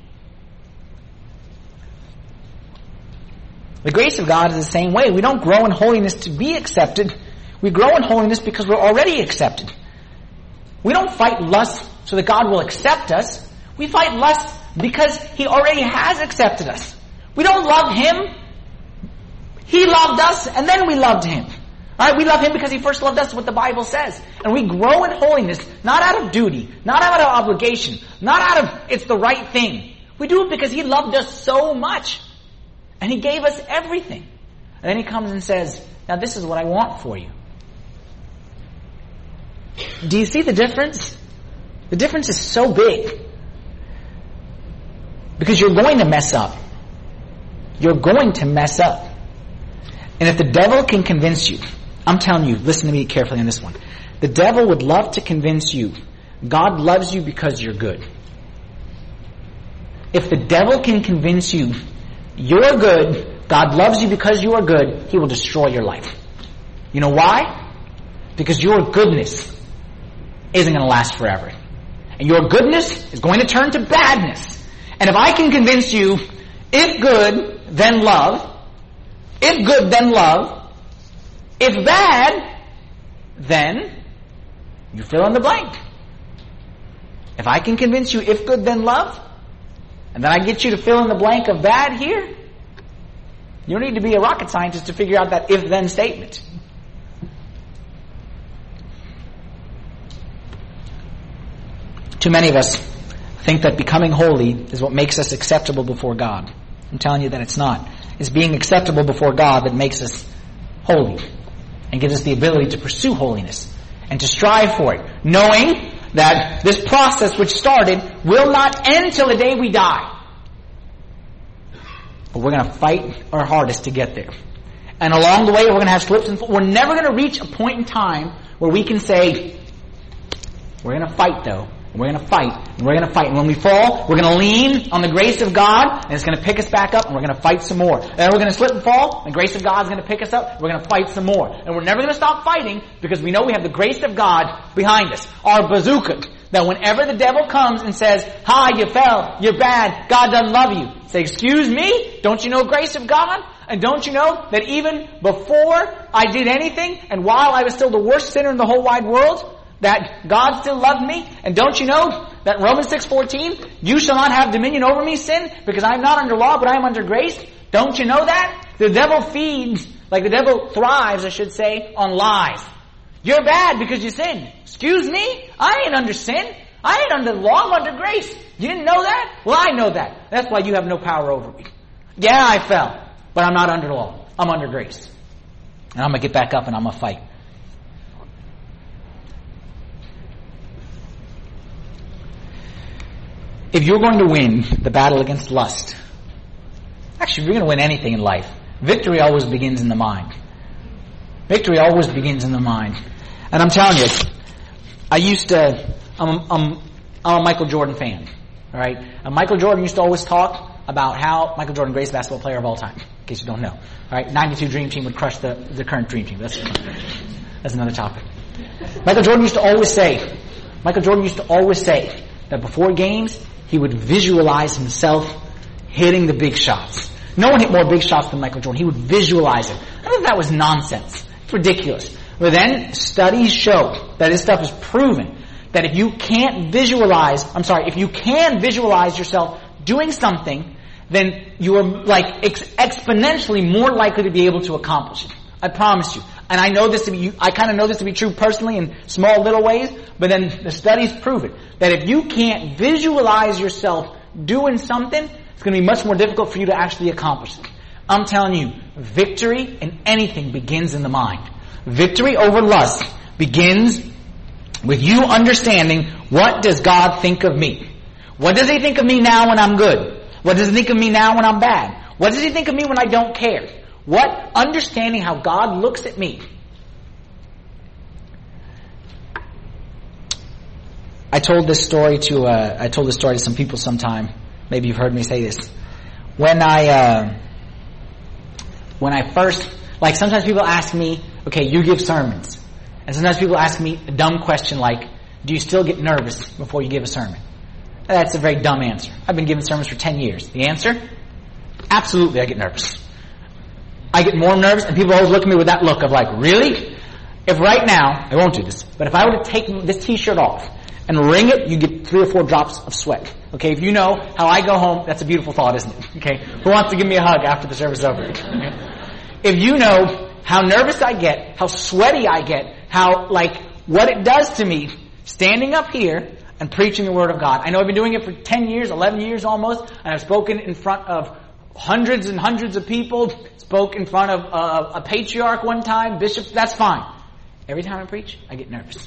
The grace of God is the same way. We don't grow in holiness to be accepted. We grow in holiness because we're already accepted. We don't fight lust so that God will accept us. We fight lust because He already has accepted us. We don't love Him. He loved us and then we loved Him. Alright, we love Him because He first loved us, what the Bible says. And we grow in holiness, not out of duty, not out of obligation, not out of it's the right thing. We do it because He loved us so much. And He gave us everything. And then He comes and says, now this is what I want for you. Do you see the difference? The difference is so big. Because you're going to mess up. You're going to mess up. And if the devil can convince you, I'm telling you, listen to me carefully on this one. The devil would love to convince you God loves you because you're good. If the devil can convince you you're good, God loves you because you are good, he will destroy your life. You know why? Because your goodness isn't going to last forever. And your goodness is going to turn to badness. And if I can convince you, if good, then love. If good, then love. If bad, then you fill in the blank. If I can convince you, if good, then love, and then I get you to fill in the blank of bad here, you don't need to be a rocket scientist to figure out that if-then statement. Too many of us think that becoming holy is what makes us acceptable before God. I'm telling you that it's not. It's being acceptable before God that makes us holy and gives us the ability to pursue holiness and to strive for it, knowing that this process which started will not end till the day we die. But we're going to fight our hardest to get there. And along the way we're going to have slips and falls. We're never going to reach a point in time where we can say, we're going to fight though. We're going to fight, and we're going to fight. And when we fall, we're going to lean on the grace of God, and it's going to pick us back up, and we're going to fight some more. And then we're going to slip and fall, and the grace of God is going to pick us up, and we're going to fight some more. And we're never going to stop fighting, because we know we have the grace of God behind us. Our bazooka, that whenever the devil comes and says, hi, you fell, you're bad, God doesn't love you. Say, excuse me? Don't you know grace of God? And don't you know that even before I did anything, and while I was still the worst sinner in the whole wide world, that God still loved me? And don't you know that Romans six fourteen, you shall not have dominion over me, sin, because I am not under law, but I am under grace? Don't you know that? The devil feeds, like the devil thrives, I should say, on lies. You're bad because you sinned. Excuse me? I ain't under sin. I ain't under law, I'm under grace. You didn't know that? Well, I know that. That's why you have no power over me. Yeah, I fell, but I'm not under law. I'm under grace. And I'm going to get back up and I'm going to fight. If you're going to win the battle against lust, actually, if you're going to win anything in life, victory always begins in the mind. Victory always begins in the mind. And I'm telling you, I used to, I'm, I'm, I'm a Michael Jordan fan. All right? And Michael Jordan used to always talk about how Michael Jordan, greatest basketball player of all time, in case you don't know. All right? ninety-two Dream Team would crush the, the current Dream Team. That's, that's another topic. Michael Jordan used to always say, Michael Jordan used to always say that before games, he would visualize himself hitting the big shots. No one hit more big shots than Michael Jordan. He would visualize it. I thought that was nonsense. It's ridiculous. But then studies show that this stuff is proven that if you can't visualize, I'm sorry, if you can visualize yourself doing something, then you are like ex- exponentially more likely to be able to accomplish it. I promise you. And I know this to be, I kind of know this to be true personally in small little ways, but then the studies prove it. That if you can't visualize yourself doing something, it's going to be much more difficult for you to actually accomplish it. I'm telling you, victory in anything begins in the mind. Victory over lust begins with you understanding, what does God think of me? What does He think of me now when I'm good? What does He think of me now when I'm bad? What does He think of me when I don't care? What? Understanding how God looks at me. I told this story to uh, I told this story to some people sometime. Maybe you've heard me say this. When I uh, when I first, like sometimes people ask me, okay, you give sermons. And sometimes people ask me a dumb question like, do you still get nervous before you give a sermon? That's a very dumb answer. I've been giving sermons for ten years. The answer? Absolutely, I get nervous. I get more nervous, and people always look at me with that look of like, really? If right now, I won't do this, but if I were to take this t-shirt off and wring it, you get three or four drops of sweat. Okay, if you know how I go home, that's a beautiful thought, isn't it? Okay, who wants to give me a hug after the service is over? Okay. If you know how nervous I get, how sweaty I get, how, like, what it does to me standing up here and preaching the Word of God. I know I've been doing it for ten years, eleven years almost, and I've spoken in front of hundreds and hundreds of people, spoke in front of uh, a patriarch one time, bishops, that's fine. Every time I preach, I get nervous.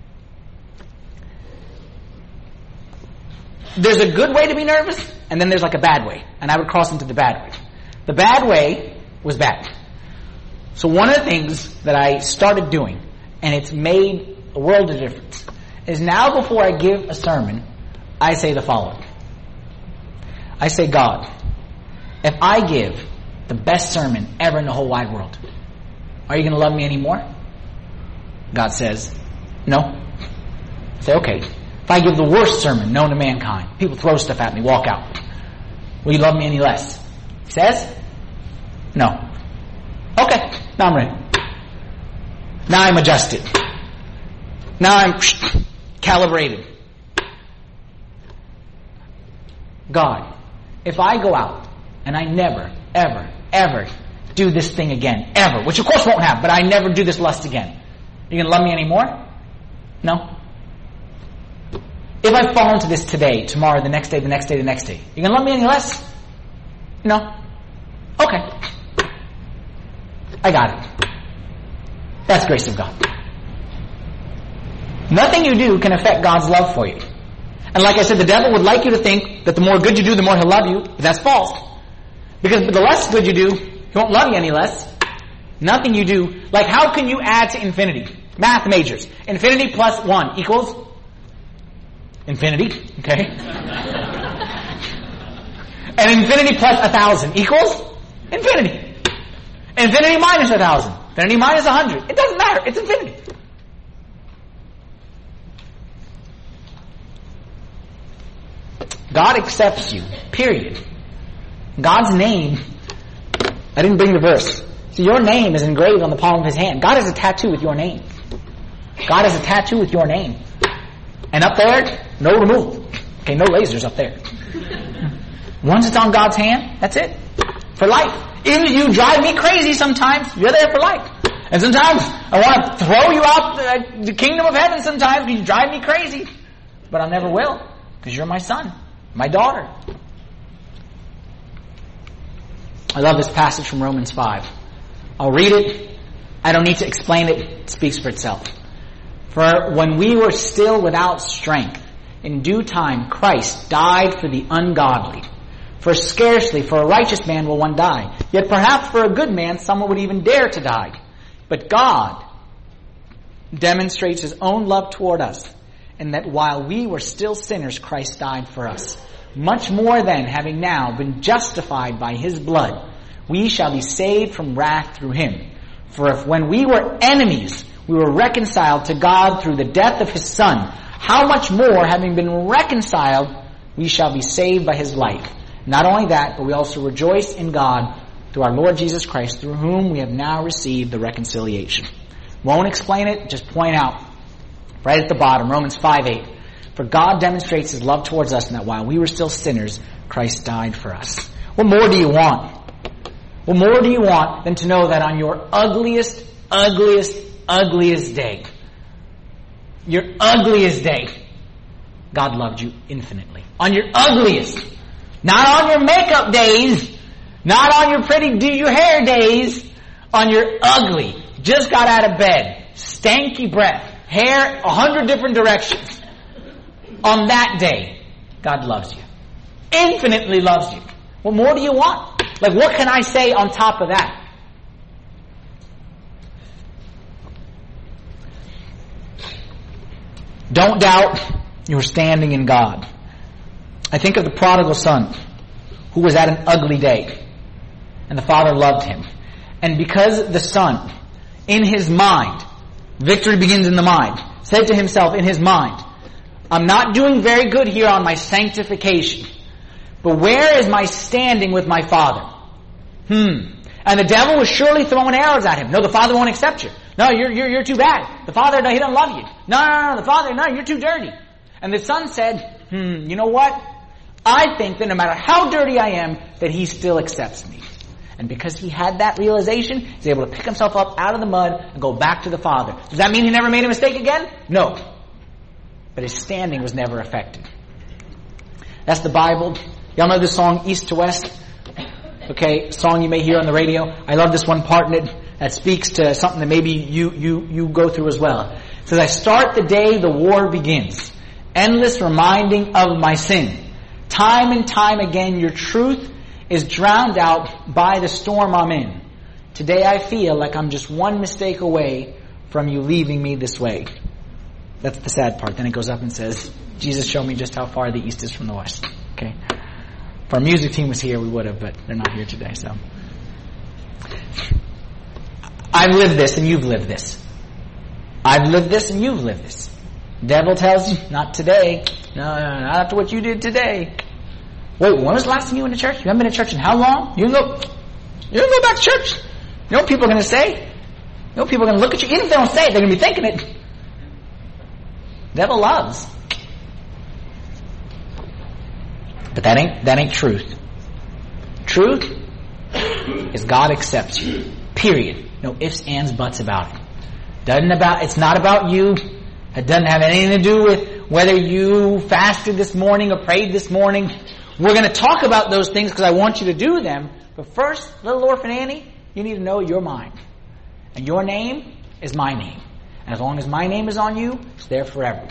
There's a good way to be nervous, and then there's like a bad way. And I would cross into the bad way. The bad way was bad. So one of the things that I started doing, and it's made a world of difference, is now before I give a sermon, I say the following. I say, God, if I give the best sermon ever in the whole wide world, are you going to love me anymore? God says, no. I say, okay. If I give the worst sermon known to mankind, people throw stuff at me, walk out, will you love me any less? He says, no. Okay, now I'm ready. Now I'm adjusted. Now I'm calibrated. God, if I go out and I never, ever, ever do this thing again, ever, which of course won't happen, but I never do this lust again, are you going to love me anymore? No. If I fall into this today, tomorrow, the next day, the next day, the next day, you going to love me any less? No. Okay. I got it. That's grace of God. Nothing you do can affect God's love for you. And like I said, the devil would like you to think that the more good you do, the more he'll love you. But that's false. Because the less good you do, he won't love you any less. Nothing you do. Like, how can you add to infinity? Math majors. Infinity plus one equals infinity. Okay? And infinity plus a thousand equals infinity. Infinity minus a thousand. Infinity minus a hundred. It doesn't matter. It's infinity. God accepts you. Period. God's name. I didn't bring the verse. So your name is engraved on the palm of His hand. God has a tattoo with your name. God has a tattoo with your name. And up there, no removal. Okay, no lasers up there. Once it's on God's hand, that's it. For life. Even if you drive me crazy sometimes, you're there for life. And sometimes I want to throw you out the, the kingdom of heaven sometimes because you drive me crazy. But I never will, because you're my son, my daughter. I love this passage from Romans five. I'll read it. I don't need to explain it. It speaks for itself. For when we were still without strength, in due time Christ died for the ungodly. For scarcely for a righteous man will one die. Yet perhaps for a good man someone would even dare to die. But God demonstrates His own love toward us, in that while we were still sinners, Christ died for us. Much more then, having now been justified by His blood, we shall be saved from wrath through Him. For if when we were enemies, we were reconciled to God through the death of His Son, how much more, having been reconciled, we shall be saved by His life. Not only that, but we also rejoice in God through our Lord Jesus Christ, through whom we have now received the reconciliation. Won't explain it, just point out, right at the bottom, Romans five eight. For God demonstrates His love towards us, in that while we were still sinners, Christ died for us. What more do you want? What more do you want than to know that on your ugliest, ugliest, ugliest day, your ugliest day, God loved you infinitely. On your ugliest. Not on your makeup days. Not on your pretty do your hair days. On your ugly. Just got out of bed. Stanky breath. Hair a hundred different directions. On that day, God loves you. Infinitely loves you. What more do you want? Like, what can I say on top of that? Don't doubt your standing in God. I think of the prodigal son who was at an ugly day, and the father loved him. And because the son, in his mind, victory begins in the mind, said to himself in his mind, I'm not doing very good here on my sanctification, but where is my standing with my father? Hmm. And the devil was surely throwing arrows at him. No, the father won't accept you. No, you're, you're, you're too bad. The father, no, he doesn't love you. No, no, no, no, the father, no, you're too dirty. And the son said, hmm, you know what? I think that no matter how dirty I am, that he still accepts me. And because he had that realization, he's able to pick himself up out of the mud and go back to the father. Does that mean he never made a mistake again? No. But his standing was never affected. That's the Bible. Y'all know this song, East to West? Okay, song you may hear on the radio. I love this one part in it that speaks to something that maybe you, you, you go through as well. It says, I start the day the war begins. Endless reminding of my sin. Time and time again your truth is drowned out by the storm I'm in. Today I feel like I'm just one mistake away from you leaving me this way. That's the sad part. Then it goes up and says, Jesus showed me just how far the east is from the west. Okay. If our music team was here, we would have, but they're not here today, so. I've lived this and you've lived this. I've lived this and you've lived this. Devil tells you, not today. No, no, not after what you did today. Wait, when was the last time you went to church? You haven't been to church in how long? You don't go, you don't go back to church. You know what people are going to say? You know what people are going to look at you? Even if they don't say it, they're going to be thinking it. Devil loves. But that ain't, that ain't truth. Truth is God accepts you. Period. No ifs, ands, buts about it. Doesn't about, it's not about you. It doesn't have anything to do with whether you fasted this morning or prayed this morning. We're going to talk about those things because I want you to do them. But first, little orphan Annie, you need to know you're mine. And your name is my name. And as long as my name is on you, it's there forever.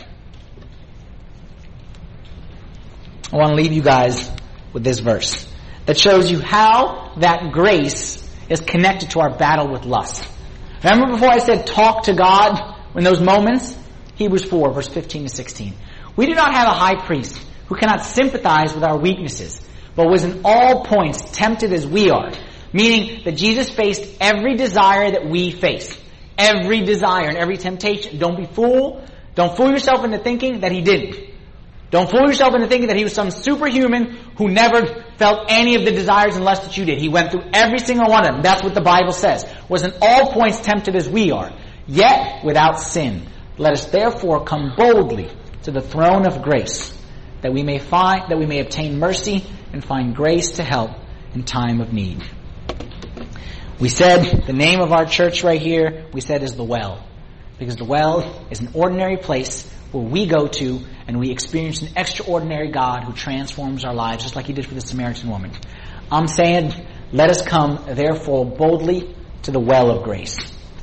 I want to leave you guys with this verse that shows you how that grace is connected to our battle with lust. Remember before I said talk to God in those moments? Hebrews four, verse fifteen to sixteen. We do not have a high priest who cannot sympathize with our weaknesses, but was in all points tempted as we are. Meaning that Jesus faced every desire that we face. Every desire and every temptation. Don't be fooled. Don't fool yourself into thinking that he didn't. Don't fool yourself into thinking that he was some superhuman who never felt any of the desires and lusts that you did. He went through every single one of them. That's what the Bible says. Was in all points tempted as we are, yet without sin. Let us therefore come boldly to the throne of grace, that we may find, that we may obtain mercy and find grace to help in time of need. We said the name of our church right here, we said is the Well. Because the Well is an ordinary place where we go to and we experience an extraordinary God who transforms our lives, just like he did for the Samaritan woman. I'm saying, let us come, therefore, boldly to the well of grace.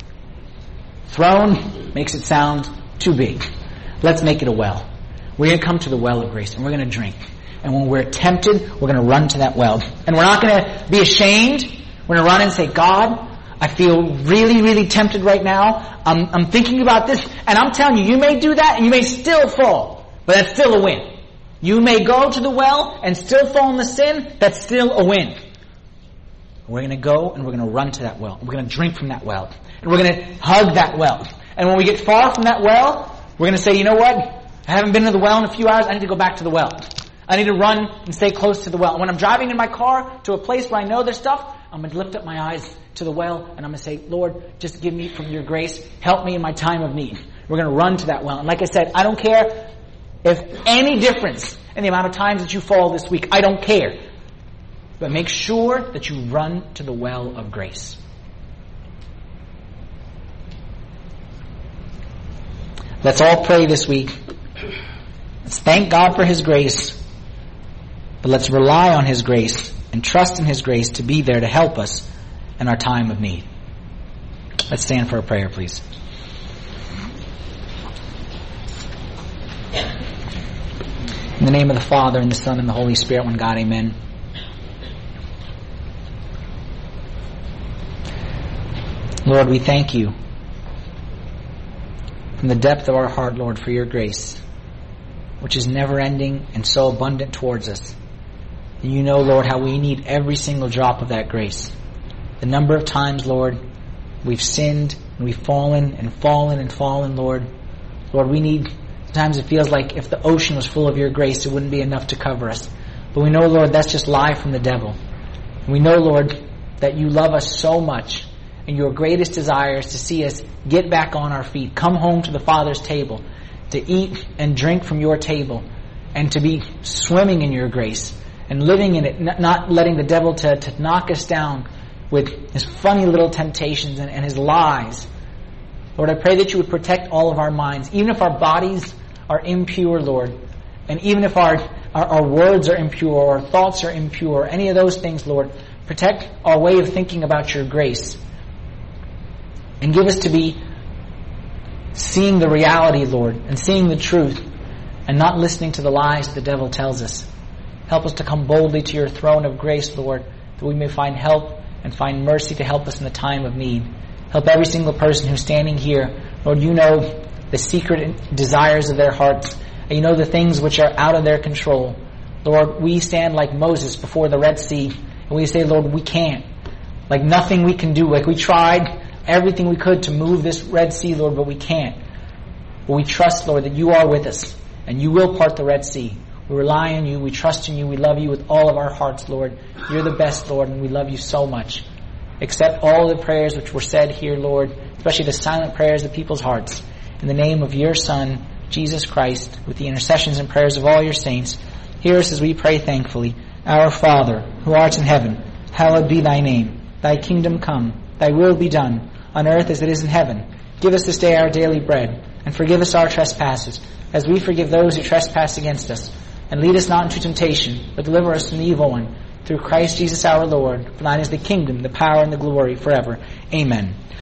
Throne makes it sound too big. Let's make it a well. We're going to come to the well of grace and we're going to drink. And when we're tempted, we're going to run to that well. And we're not going to be ashamed. We're going to run and say, God, I feel really, really tempted right now. I'm, I'm thinking about this. And I'm telling you, you may do that and you may still fall. But that's still a win. You may go to the well and still fall in the sin. That's still a win. We're going to go and we're going to run to that well. We're going to drink from that well. And we're going to hug that well. And when we get far from that well, we're going to say, you know what? I haven't been to the well in a few hours. I need to go back to the well. I need to run and stay close to the well. And when I'm driving in my car to a place where I know there's stuff, I'm going to lift up my eyes to the well and I'm going to say, Lord, just give me from your grace. Help me in my time of need. We're going to run to that well. And like I said, I don't care if any difference in the amount of times that you fall this week. I don't care. but make sure that you run to the well of grace. Let's all pray this week. Let's thank God for His grace, but let's rely on His grace and trust in His grace to be there to help us in our time of need. Let's stand for a prayer, please. In the name of the Father, and the Son, and the Holy Spirit, one God, amen. Lord, we thank you from the depth of our heart, Lord, for your grace, which is never-ending and so abundant towards us. And you know, Lord, how we need every single drop of that grace. The number of times, Lord, we've sinned and we've fallen and fallen and fallen, Lord. Lord, we need, sometimes it feels like if the ocean was full of your grace, it wouldn't be enough to cover us. But we know, Lord, that's just lie from the devil. And we know, Lord, that you love us so much, and your greatest desire is to see us get back on our feet, come home to the Father's table, to eat and drink from your table, and to be swimming in your grace and living in it, not letting the devil to, to knock us down with his funny little temptations and, and his lies. Lord, I pray that you would protect all of our minds, even if our bodies are impure, Lord, and even if our, our, our words are impure or our thoughts are impure, any of those things, Lord, protect our way of thinking about your grace. And give us to be seeing the reality, Lord, and seeing the truth, and not listening to the lies that the devil tells us. Help us to come boldly to your throne of grace, Lord, that we may find help and find mercy to help us in the time of need. Help every single person who's standing here. Lord, you know the secret desires of their hearts, and you know the things which are out of their control. Lord, we stand like Moses before the Red Sea, and we say, Lord, we can't. Like nothing we can do. Like we tried everything we could to move this Red Sea, Lord, but we can't. But we trust, Lord, that you are with us, and you will part the Red Sea. We rely on you, we trust in you, we love you with all of our hearts, Lord. You're the best, Lord, and we love you so much. Accept all the prayers which were said here, Lord, especially the silent prayers of people's hearts. In the name of your Son, Jesus Christ, with the intercessions and prayers of all your saints, hear us as we pray thankfully. Our Father, who art in heaven, hallowed be thy name. Thy kingdom come, thy will be done, on earth as it is in heaven. Give us this day our daily bread, and forgive us our trespasses, as we forgive those who trespass against us. And lead us not into temptation, but deliver us from the evil one. Through Christ Jesus our Lord. For thine is the kingdom, the power, and the glory forever. Amen.